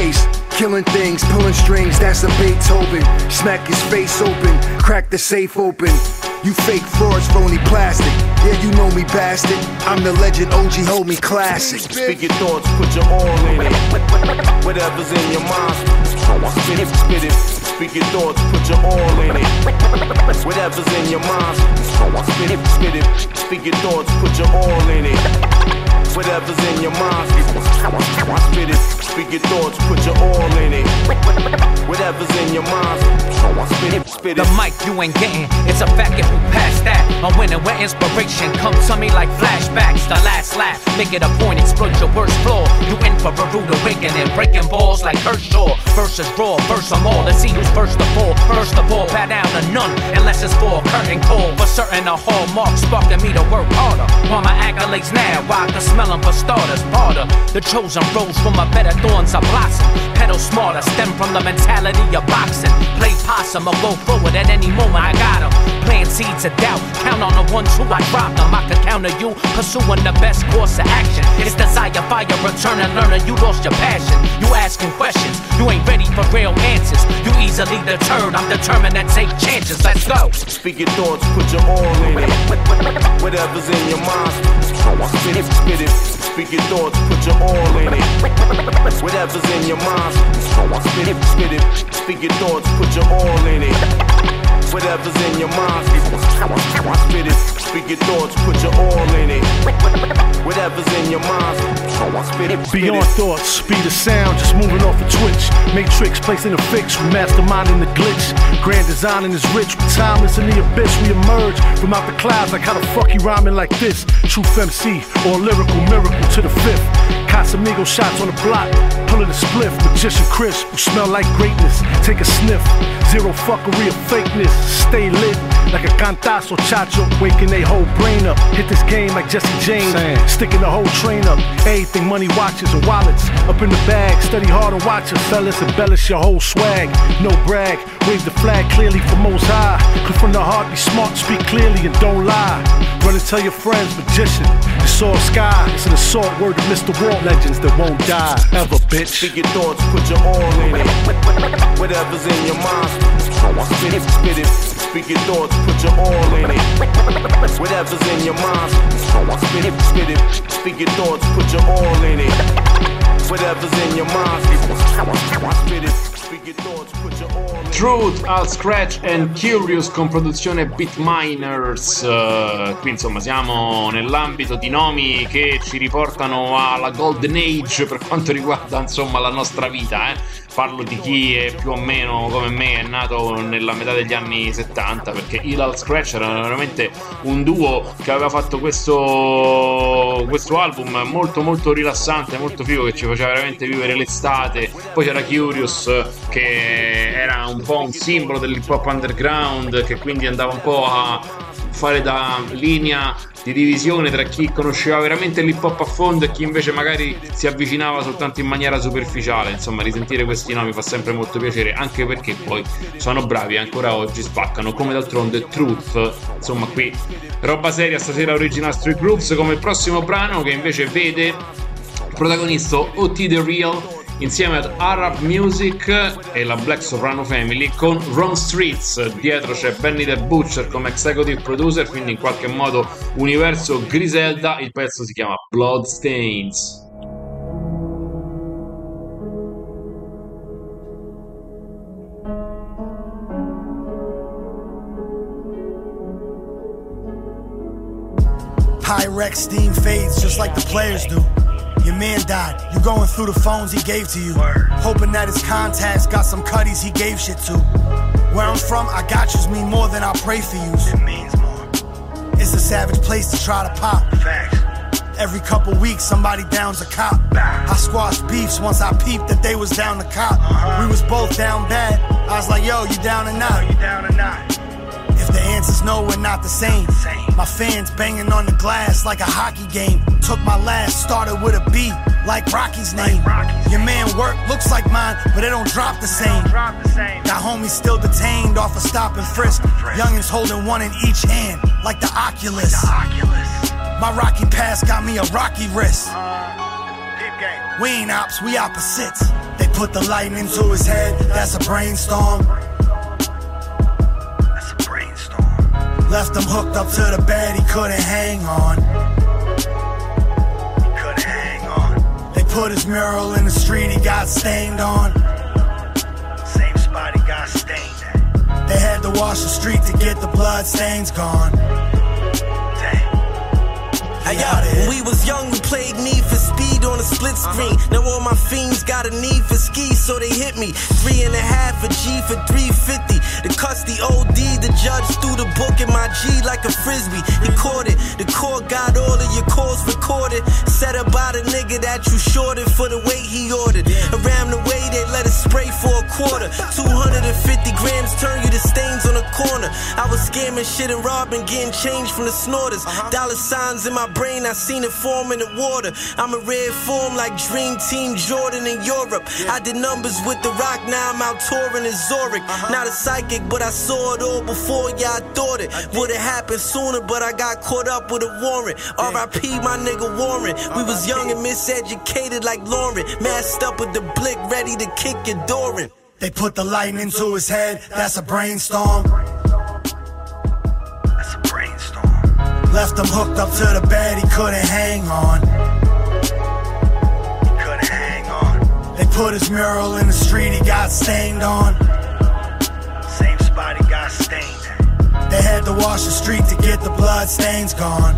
Killing things, pulling strings, that's a Beethoven. Smack his face open, crack the safe open. You fake frauds, phony plastic. Yeah, you know me, bastard. I'm the legend, O G, hold me classic. Speak your thoughts, put your all in it. Whatever's in your mind, spit it, spit it. Speak your thoughts, put your all in it. Whatever's in your mind, spit it, spit it. Speak your thoughts, put your all in it. Whatever's in your mind, spit it. Speak your thoughts, put your all in it. Whatever's in your mind, spit it, spit it. The mic you ain't getting, it's a fact if you pass that. I'm winning where inspiration comes to me like flashbacks. The last laugh, make it a point, exploit your worst flaw. You in for a rude awakening, breaking balls like Kershaw. Versus raw, verse them all, let's see who's first of all. First of all, bow down to none, unless it's for a curtain call. For certain a hallmark sparking me to work harder. Want my accolades now, while I can smell them for starters. Harder, the chosen rose from a better thorns are blossom. Pedal smarter, stem from the mentality of boxing. Play possum or go forward at any moment, I got them. Plant seeds of doubt, count on the one, two, I drop them. I can counter you, pursuing the best course of action. It's desire, fire, return and learner, you lost your passion. You asking questions, you ain't ready for real answers. You easily deterred, I'm determined to take chances, let's go. Speak your thoughts, put your all in it. Whatever's in your mind, spit it, spit it. Speak your thoughts, put your all in it. Whatever's in your mind, spit it, spit it. Speak your thoughts, put your all in it. Whatever's in your mind, spit it. Speak your thoughts, put your all in it. Whatever's in your mind, spit it, spit Beyond it. thoughts, speed of sound, just moving off a twitch. Matrix placing a fix, we masterminding the glitch. Grand designing is rich, with timeless in the abyss. We emerge from out the clouds like how the fuck you rhyming like this. Truth M C or lyrical miracle to the fifth. Casamigo shots on the block, pulling a spliff. Magician Chris, who smell like greatness. Take a sniff, zero fuckery of fakeness. Stay lit like a cantazo chacho, waking they whole brain up. Hit this game like Jesse James, sticking the whole train up. Everything money watches and wallets up in the bag. Study hard and watch it, fellas, embellish your whole swag. No brag, wave the flag clearly from Most High. Cause from the heart, be smart, speak clearly and don't lie. Run and tell your friends, magician, it's all sky. It's an assault word to Mister Walt, legends that won't die ever, bitch. Speak your thoughts, put your all in it. Whatever's in your mind, spit it, spit it. Speak your thoughts, put your all in it. Whatever's in your mind, spit it, spit it. Speak your thoughts, put your all in it. Whatever's in your mind, spit it. Speak your thoughts, put your all in it. Truth, Al Scratch and Curious con produzione Beatminers. Uh, qui insomma siamo nell'ambito di nomi che ci riportano alla Golden Age per quanto riguarda insomma la nostra vita, eh. Parlo di chi è più o meno come me, è nato nella metà degli anni settanta, perché il Al Scratch era veramente un duo che aveva fatto questo, questo album molto molto rilassante, molto figo, che ci faceva veramente vivere l'estate. Poi c'era Curious, che era un po' un simbolo dell'hip hop underground, che quindi andava un po' a fare da linea di divisione tra chi conosceva veramente l'hip hop a fondo e chi invece magari si avvicinava soltanto in maniera superficiale. Insomma, risentire questi nomi fa sempre molto piacere, anche perché poi sono bravi e ancora oggi spaccano, come d'altronde Truth. Insomma, qui roba seria stasera, Original Street Grooves, come il prossimo brano che invece vede protagonista O T The Real insieme ad Arab Music e la Black Soprano Family con Ron Streets. Dietro c'è Benny the Butcher come executive producer, quindi in qualche modo universo Griselda. Il pezzo si chiama Bloodstains. Pyrex steam fades just like the players do. Your man died, you going through the phones he gave to you. Hoping that his contacts got some cutties he gave shit to. Where I'm from, I got yous mean more than I pray for you. It means more. It's a savage place to try to pop. Facts. Every couple weeks somebody downs a cop. I squashed beefs once I peeped that they was down the cop. Uh-huh. We was both down bad. I was like, yo, you down or not? Yo, you down or not? If the answer's no, we're not the same. My fans banging on the glass like a hockey game. Took my last, started with a B, like Rocky's name. Your man work looks like mine, but it don't drop the same. Got homies still detained off a stop and frisk. Youngins holding one in each hand, like the Oculus. My rocky past got me a rocky wrist. We ain't ops, we opposites. They put the lightning to his head, that's a brainstorm. That's a brainstorm. Left him hooked up to the bed, he couldn't hang on. He couldn't hang on. They put his mural in the street, he got stained on. Same spot he got stained at. They had to wash the street to get the blood stains gone. Hey, yo, when we was young, we played Need for Speed on a split screen. Uh-huh. Now all my fiends got a need for skis, so they hit me. Three and a half a G for three fifty. The cuts the O D, the judge threw the book in my G like a frisbee. He caught it, the court got all of your calls recorded. Said about a nigga that you shorted for the weight he ordered. Around the way they let it spray for a quarter. two hundred fifty grams turn you to stains on the corner. I was scamming shit and robbing, getting change from the snorters. Uh-huh. Dollar signs in my brain, I seen it form in the water. I'm a red form like Dream Team Jordan in Europe. Yeah. I did numbers with The Rock, now I'm out touring in Zurich. Uh-huh. Not a psychic, but I saw it all before, yeah, I thought it would've happened sooner, but I got caught up with a warrant. R I P my nigga Warren. We was young and miseducated like Lauren. Masked up with the blick, ready to kick your door in. They put the lightning to his head, that's a brainstorm. That's a brainstorm. Left him hooked up to the bed, he couldn't hang on. He couldn't hang on. They put his mural in the street, he got stained on. Same spot he got stained at. They had to wash the street to get the blood stains gone.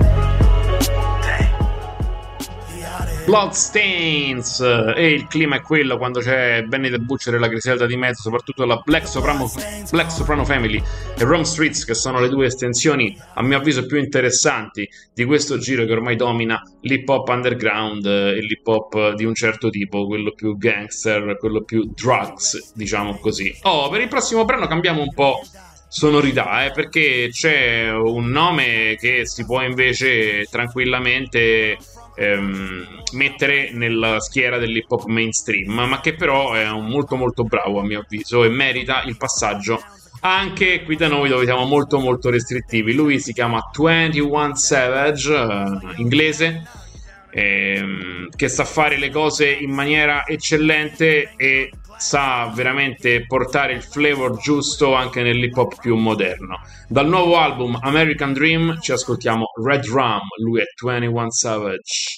Bloodstains, e il clima è quello quando c'è Benny the Butcher e la Griselda di mezzo, soprattutto la Black Soprano, Black Soprano Family e Rome Streets, che sono le due estensioni a mio avviso più interessanti di questo giro che ormai domina l'hip hop underground e l'hip hop di un certo tipo, quello più gangster, quello più drugs, diciamo così. Oh, per il prossimo brano cambiamo un po' sonorità, eh, perché c'è un nome che si può invece tranquillamente ehm, mettere nella schiera dell'hip hop mainstream, ma che però è un molto molto bravo a mio avviso e merita il passaggio anche qui da noi, dove siamo molto molto restrittivi. Lui si chiama ventuno Savage, eh, inglese, ehm, che sa fare le cose in maniera eccellente e sa veramente portare il flavor giusto anche nell'hip hop più moderno. Dal nuovo album American Dream ci ascoltiamo Red Rum, lui è ventuno Savage.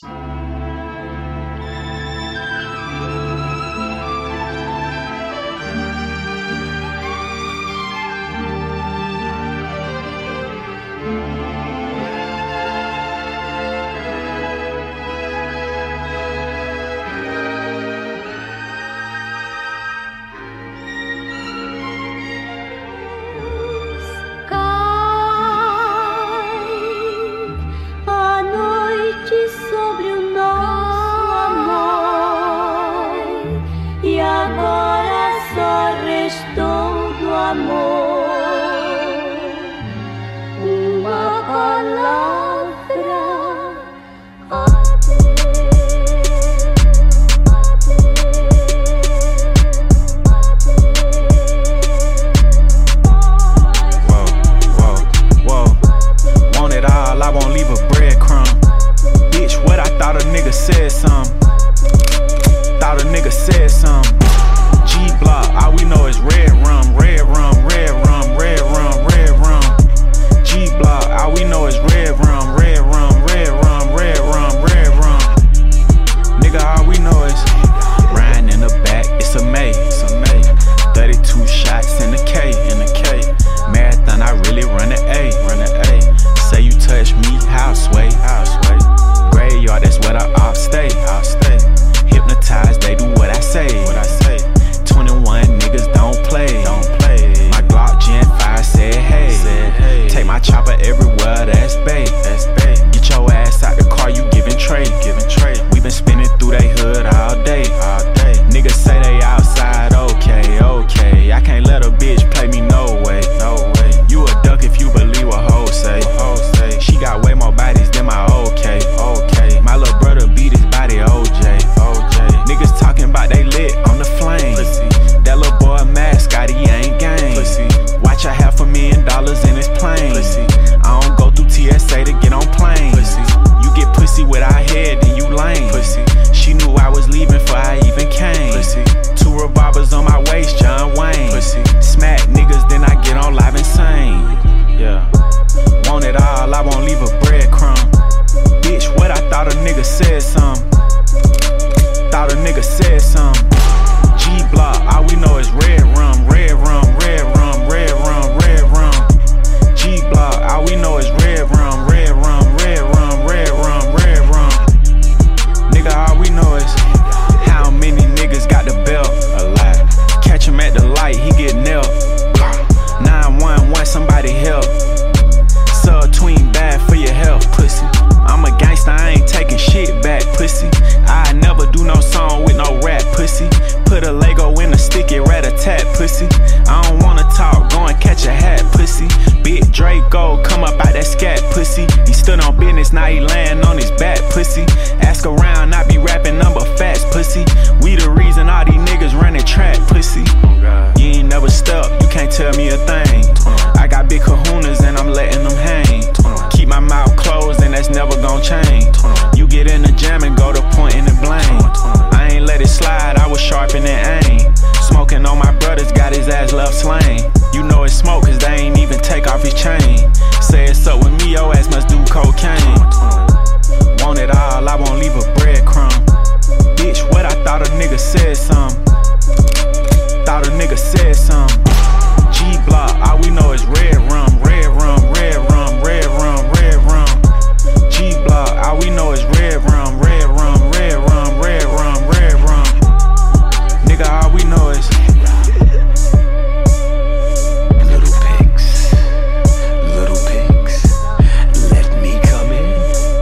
Sobre o said something. Thought a nigga said something. G-Block, all we know is red rum, red rum, red rum, red rum, red rum. G-Block, all we know is red rum, red rum, red rum, red rum, red rum. Nigga, all we know is how many niggas got the belt. A lot. Catch him at the light, he get nailed. nine one one, somebody help. Sub-tween bad for your health, pussy. I'm a gangster, I ain't taking shit back, pussy. I never do no song with no rap, pussy. Put a Lego in a sticky rat-a-tat, pussy. I don't wanna talk, go and catch a hat, pussy. Big Draco, come up out that scat, pussy. He stood on business, now he laying on his back, pussy. Ask around, I be rapping number facts, pussy. We the reason all these niggas running track, pussy. You ain't never stuck, you can't tell me a thing. I got big kahunas and I'm letting them hang. Keep my mouth closed and that's never gon' change. You get in the jam and go to pointing and blame. I ain't let it slide, I was sharpening aim. Smoking on my brothers, got his ass left slain. You know it's smoke cause they ain't even take off his chain. Say it's up with me, your ass must do cocaine. Want it all, I won't leave a breadcrumb. Bitch, what I thought a nigga said something. Thought a nigga said something. G-Block, all we know is red rum, red rum, red rum, red rum, red rum. G-Block, all we know is red rum, red rum, red rum, red rum, red rum. Nigga, all we know is little pigs, little pigs, let me come in.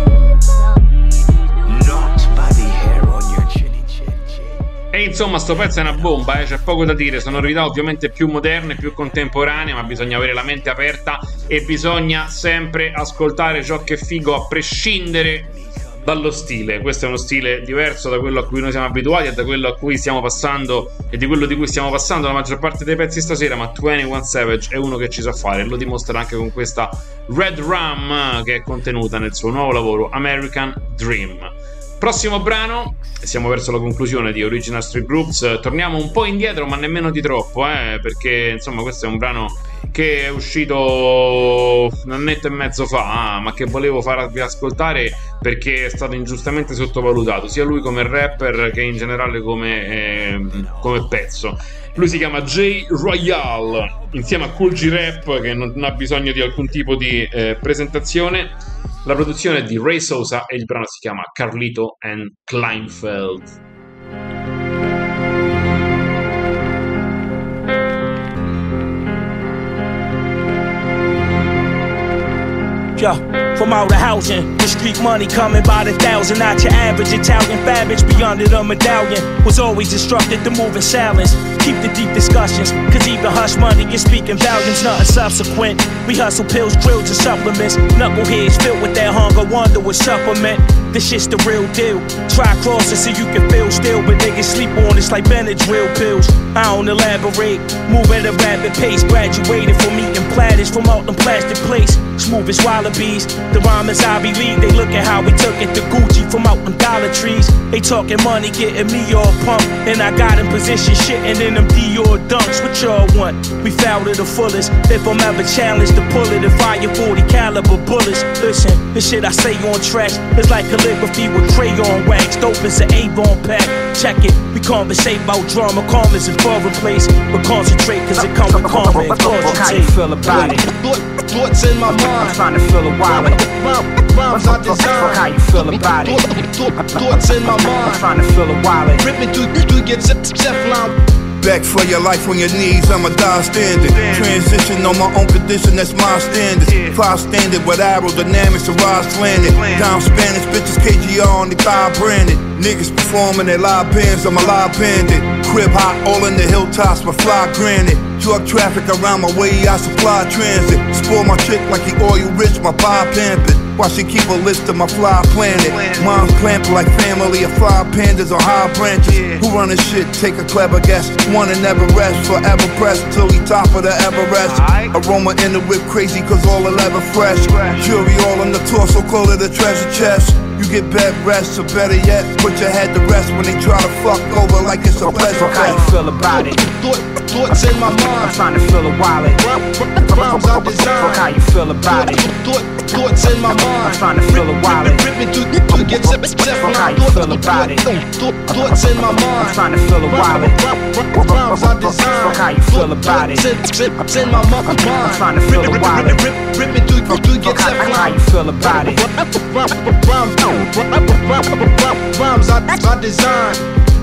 Not by the hair on your chinny chin chin. E insomma sto pezzo è una bomba, eh? C'è poco da dire, sonorità ovviamente più moderne, più contemporanee, ma bisogna avere la mente aperta e bisogna sempre ascoltare ciò che è figo a prescindere dallo stile. Questo è uno stile diverso da quello a cui noi siamo abituati e da quello a cui stiamo passando e di quello di cui stiamo passando la maggior parte dei pezzi stasera, ma ventuno Savage è uno che ci sa fare e lo dimostra anche con questa Red Rum che è contenuta nel suo nuovo lavoro American Dream. Prossimo brano, e siamo verso la conclusione di Original Street Grooves. Torniamo un po' indietro, ma nemmeno di troppo, eh, perché insomma questo è un brano che è uscito un annetto e mezzo fa, ah, ma che volevo farvi ascoltare perché è stato ingiustamente sottovalutato, sia lui come rapper che in generale come, eh, come pezzo. Lui si chiama Jay Royale, insieme a Kool G Rap, che non ha bisogno di alcun tipo di eh, presentazione. La produzione è di Ray Sosa e il brano si chiama Carlito and Kleinfeld. Yeah, from all the housing, the street money coming by the thousand. Not your average Italian fabrics, beyond the medallion. Was always instructed to move in silence. Keep the deep discussions, cause even hush money is speaking volumes, nothing subsequent. We hustle pills, drills, and supplements. Knuckleheads filled with that hunger, wonder what supplement. This shit's the real deal. Try crossing so you can feel still, but niggas sleep on it's like Benadryl pills. I don't elaborate, move at a rapid pace. Graduated from eating platters from out them plastic plates. Smooth as wallabies, the rhyme is Ivy League. They look at how we took it to Gucci from out them Dollar Trees. They talking money, getting me all pumped, and I got in position shitting in them Dior dunks. What y'all want? We foul to the fullest. If I'm ever challenged to pull it and fire forty caliber bullets. Listen, this shit I say on tracks is like calligraphy with crayon wax. Dope as an Avon pack. Check it, we conversate about drama. Calm is in foreign place, but concentrate cause it come with karma and concentrate. How you feel about it? Thoughts in my mind. I'm trying to feel a while. Rhymes I design. How you feel about it? Thoughts in my mind. I'm trying to feel a while. Ripping through, through your Teflon. Back for your life on your knees, I'm a die standing. Transition on my own condition, that's my standards. Five standard with aerodynamics, a rise landed. Down Spanish, bitches K G R on the car branded. Niggas performing their live bands, I'm a live bandit. Crib hot, all in the hilltops, my fly granted. Drug traffic around my way, I supply transit. Spoil my chick like he oil rich, my pie pampered. Why she keep a list of my fly planet? Mom's clamped like family of five pandas on high branches. Who run this shit? Take a clever guess. One and never rest, forever pressed till he top of the Everest. Aroma in the whip crazy cause all the leather fresh. Jury all in the torso, call it a treasure chest. You get bed rest, or better yet, put your head to rest when they try to fuck over like it's a pleasure. Fuck how you feel about it. Thoughts in my mind. I'm trying to fill a wallet. Rhymes I design. Fuck how you feel about it. Thoughts in my mind. I'm trying to fill a wallet. Rip me through, through get zip, zip. Fuck how you feel about it. Thoughts in my mind. I'm trying to fill a wallet. Rhymes I design. Fuck how you feel about it. Thoughts in my mind. I'm trying to fill a wallet. Rip me through, through get zip. Fuck how you feel about it. Rhymes I, I design.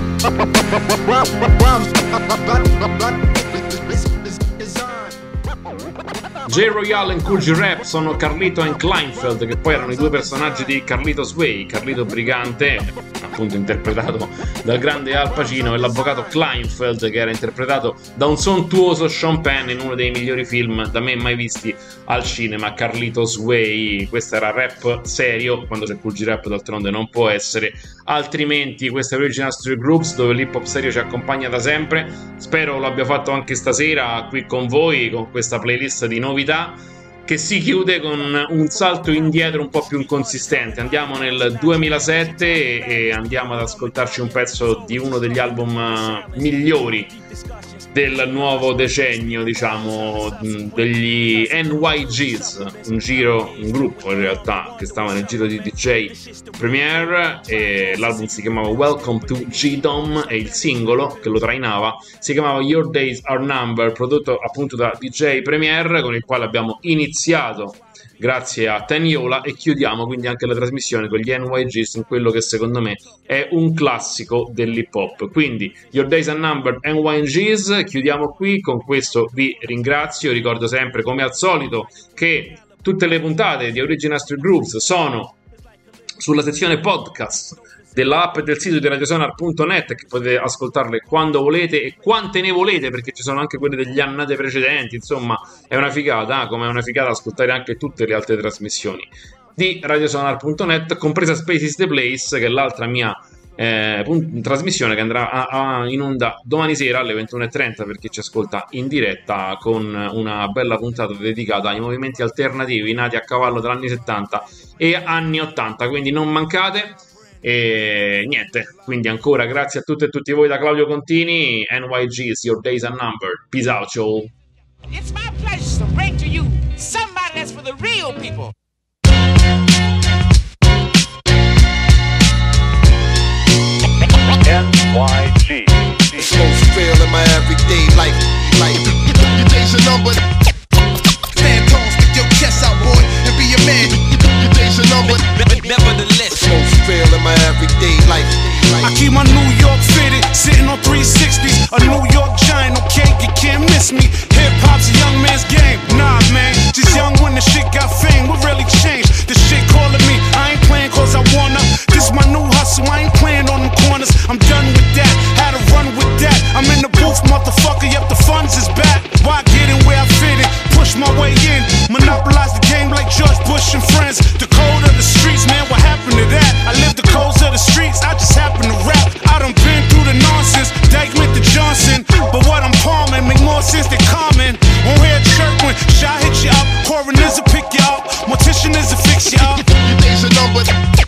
J. Royale e Kool G Rap sono Carlito e Kleinfeld, che poi erano i due personaggi di Carlito Sway, Carlito Brigante, appunto interpretato dal grande Al Pacino, e l'avvocato Kleinfeld, che era interpretato da un sontuoso Sean Penn in uno dei migliori film da me mai visti al cinema, Carlito Sway. Questo era rap serio, quando c'è Kool G Rap d'altronde non può essere altrimenti. Questa è Original Street Groups, dove l'hip hop serio ci accompagna da sempre. Spero lo abbia fatto anche stasera qui con voi, con questa playlist di novità che si chiude con un salto indietro un po' più inconsistente. Andiamo nel duemilasette e, e andiamo ad ascoltarci un pezzo di uno degli album migliori del nuovo decennio, diciamo, degli N Y Gs, un giro, un gruppo in realtà che stava nel giro di D J Premier, e l'album si chiamava Welcome to G-Dom e il singolo che lo trainava si chiamava Your Days Are Numbered, prodotto appunto da D J Premier, con il quale abbiamo iniziato grazie a Teniola e chiudiamo quindi anche la trasmissione con gli N Y Gs in quello che secondo me è un classico dell'hip hop. Quindi Your Days Are Numbered, N Y Gs, chiudiamo qui, con questo vi ringrazio. Ricordo sempre come al solito che tutte le puntate di Original Street Grooves sono sulla sezione podcast dell'app e del sito di radiosonar punto net, che potete ascoltarle quando volete e quante ne volete, perché ci sono anche quelle degli annate precedenti. Insomma, è una figata, eh? Come è una figata ascoltare anche tutte le altre trasmissioni di radiosonar punto net, compresa Space is the Place, che è l'altra mia eh, punt- trasmissione che andrà a- a- in onda domani sera alle ventuno e trenta per chi ci ascolta in diretta, con una bella puntata dedicata ai movimenti alternativi nati a cavallo tra anni settanta e anni ottanta, quindi non mancate. E niente, quindi ancora grazie a tutte e tutti voi da Claudio Contini. N Y Gs, Your Days Are Numbered. Peace out, y'all. It's my pleasure to bring to you somebody that's for the real people. N Y G. Supposed to feel in my everyday life. Like your days are numbered. Stand tall, stick your chest out, boy, and be a man. Your days are numbered. Nevertheless, supposed to feel in my everyday life. I keep my New York fitted, sitting on three sixties. A New York giant, okay, you can't miss me. Hip hop's a young man's game. Nah, man, just young when the shit got fame. What really changed? The shit calling me. I ain't playing cause I wanna. This my new hustle, I ain't playing on them corners. I'm done with that, had to run with that. I'm in the booth, motherfucker, yep, the funds is back. Why get in where I fit in? Push my way in. Monopolize the game like George Bush and friends. The code of the streets, man, what happened to that? I live the codes of the streets, I just happen to rap. I done been through the nonsense, Dykeman to Johnson. But what I'm palming make more sense than common. Won't hear a chirp when shot hit you up. Coroners will pick you up, mortician is a fix you up. Your days are numbered.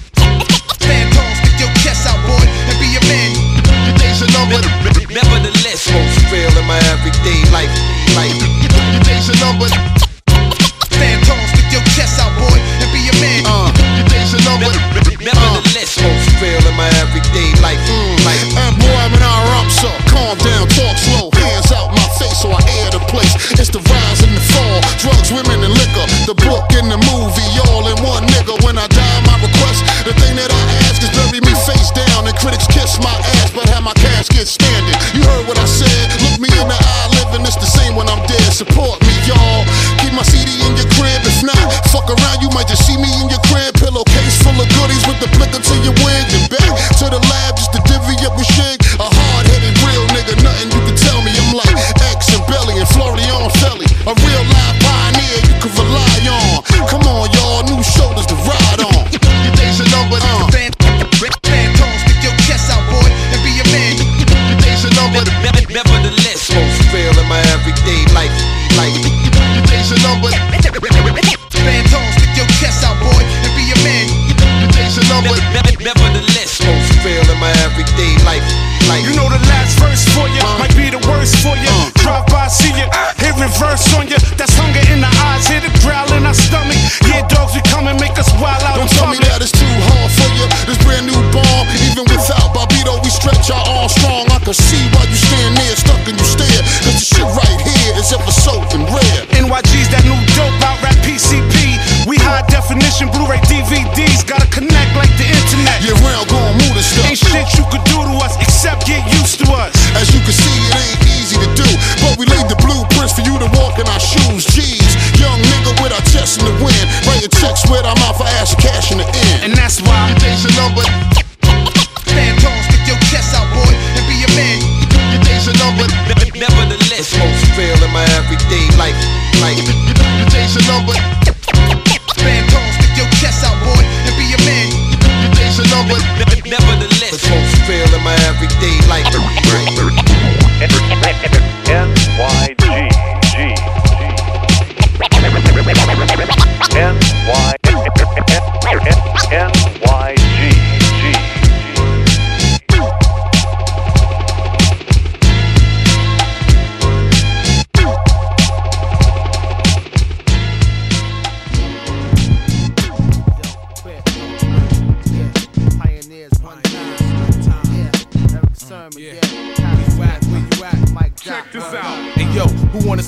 Stand tall, stick your chest out, boy, and be a man. Your days are numbered. nevertheless, supposed to feel in my everyday life. Like your days are numbered. Stand tall, stick your chest out, boy, and be a man. Uh, your days are numbered. Nevertheless, uh, supposed to feel in my everyday life. Mm, like, and boy, when I rumps up, calm down, talk slow, hands out my face so I air the place. It's the rise and the fall, drugs, women, and liquor. The book and the movie, all in one nigga. When I die, my request, the thing that I ask is bury me face down, and critics kiss my ass, but have my casket standing. You heard what I said? Look me in the eye, living, it's the same when I'm dead. Support me, y'all. Keep my C D in your crib. If not, fuck around, you might just see me in your crib. Pillowcase full of goodies with the flicker to your wig. And back to the lab just to divvy up a shig. A hard-headed real nigga, nothing you can tell me. I'm like X and Belly and Florian Felly. A real live pioneer you can rely on. Come on, y'all, new shoulders to ride on. Your days are numbered. Uh. Stand, stand tall, stick your chest out, boy, and be a man. Your days are numbered. Nevertheless, supposed to feel in my everyday life. Like your days are numbered. Stand tall, stick your chest out, boy, and be a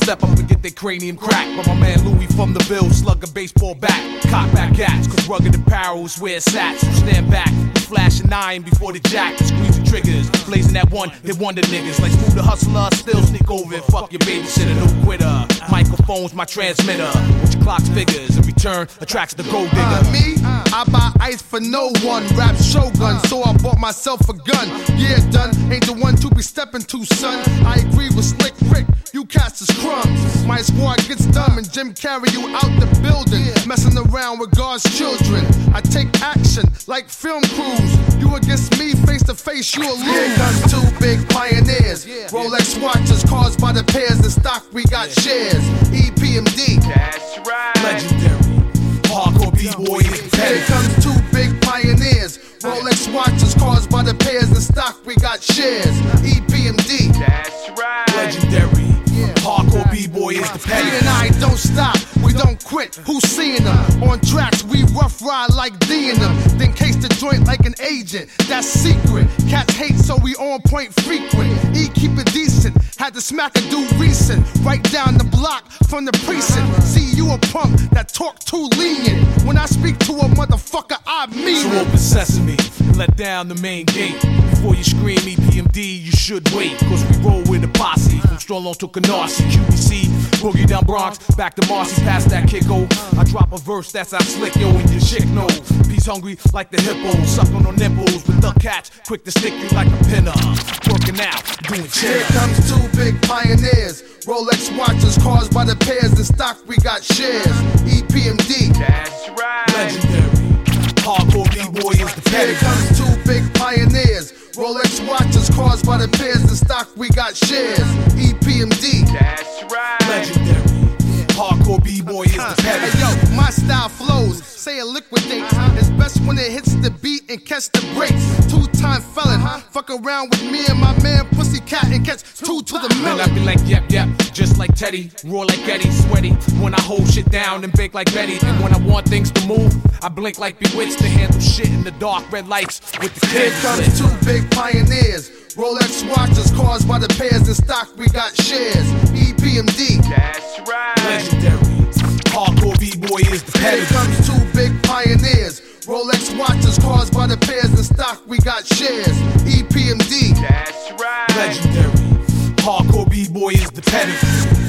step up and get their cranium cracked. But my man Louis from the Ville slug a baseball bat, cock back cats, cause rugged apparel is where it's at. So stand back, flash an iron before the jack, squeeze the triggers, blazing that one, hit wonder niggas. Like Smooth the Hustler, still sneak over and fuck your babysitter, no quitter. Microphone's my transmitter, which clocks figures, in return attracts the gold digger. Uh, me, I buy ice for no one, rap Shogun, so I bought myself a gun. Yeah, done, ain't the one to be stepping to, son. I agree with Slick Rick, you cats is crumbs. My squad gets dumb and Jim carry you out the building, messing around with God's children. I take action like film crews. You against me, face to face, you a lose. Here comes two big pioneers, Rolex watches, cars by the pairs. The stock we got shares, E P M D. That's right. Legendary, hardcore B-boy is petty. Here comes two big pioneers, Rolex watches, cars by the pairs. The stock we got shares, E P M D. That's right. Legendary, hardcore B-boy is the petty. He and I don't stop, we don't quit. Who's seeing them? On tracks, we rough ride like D in them. Then case the joint like an agent, that's secret. Cats hate, so we on point frequent. E keep it decent, had to smack a dude recent. Right down the block from the precinct. See you a punk that talk too lenient. When I speak to a motherfucker, I mean so it. open sesame, let down the main gate. Before you scream E P M D, you should wait. Cause we roll with a posse, from Strolong to Canarsie, Q B C, Boogie down Bronx, back to Marcy, past that kicko. I drop a verse that's how slick, yo, and your chick knows. Peace hungry like the hippo, sucking on nipples with the cats, quick to stick you like a pinner. Working out, doing Here shit. comes two big pioneers, Rolex watches, cars by the pairs. The stock we got shares, E P M D. That's right. Legendary, hardcore B-boy is the petty. Here comes two big pioneers, Rolex watches, cars by the pairs. The stock we got shares, E P M D. That's right. Legendary, hardcore B-boy is the petty. Hey yo, my style flows, say it liquidate. It's best when it hits the beat and catch the brakes. Two-time felon, fuck around with me and my man Pussycat and catch two to the Man, I melon. be like, yep, yep, just like Teddy, roar like Eddie, sweaty. When I hold shit down and bake like Betty, and when I want things to move, I blink like Bewitched to handle shit in the dark, red lights with the Here kids. comes two big pioneers, Rolex watches, cars by the pairs. The stock we got shares, E P M D. That's right. Legendary, hardcore B-boy is the petty. Here comes two big pioneers, Rolex watches, cars by the pairs. The stock we got shares, E P M D. That's right. Legendary, hardcore B-boy is the petty.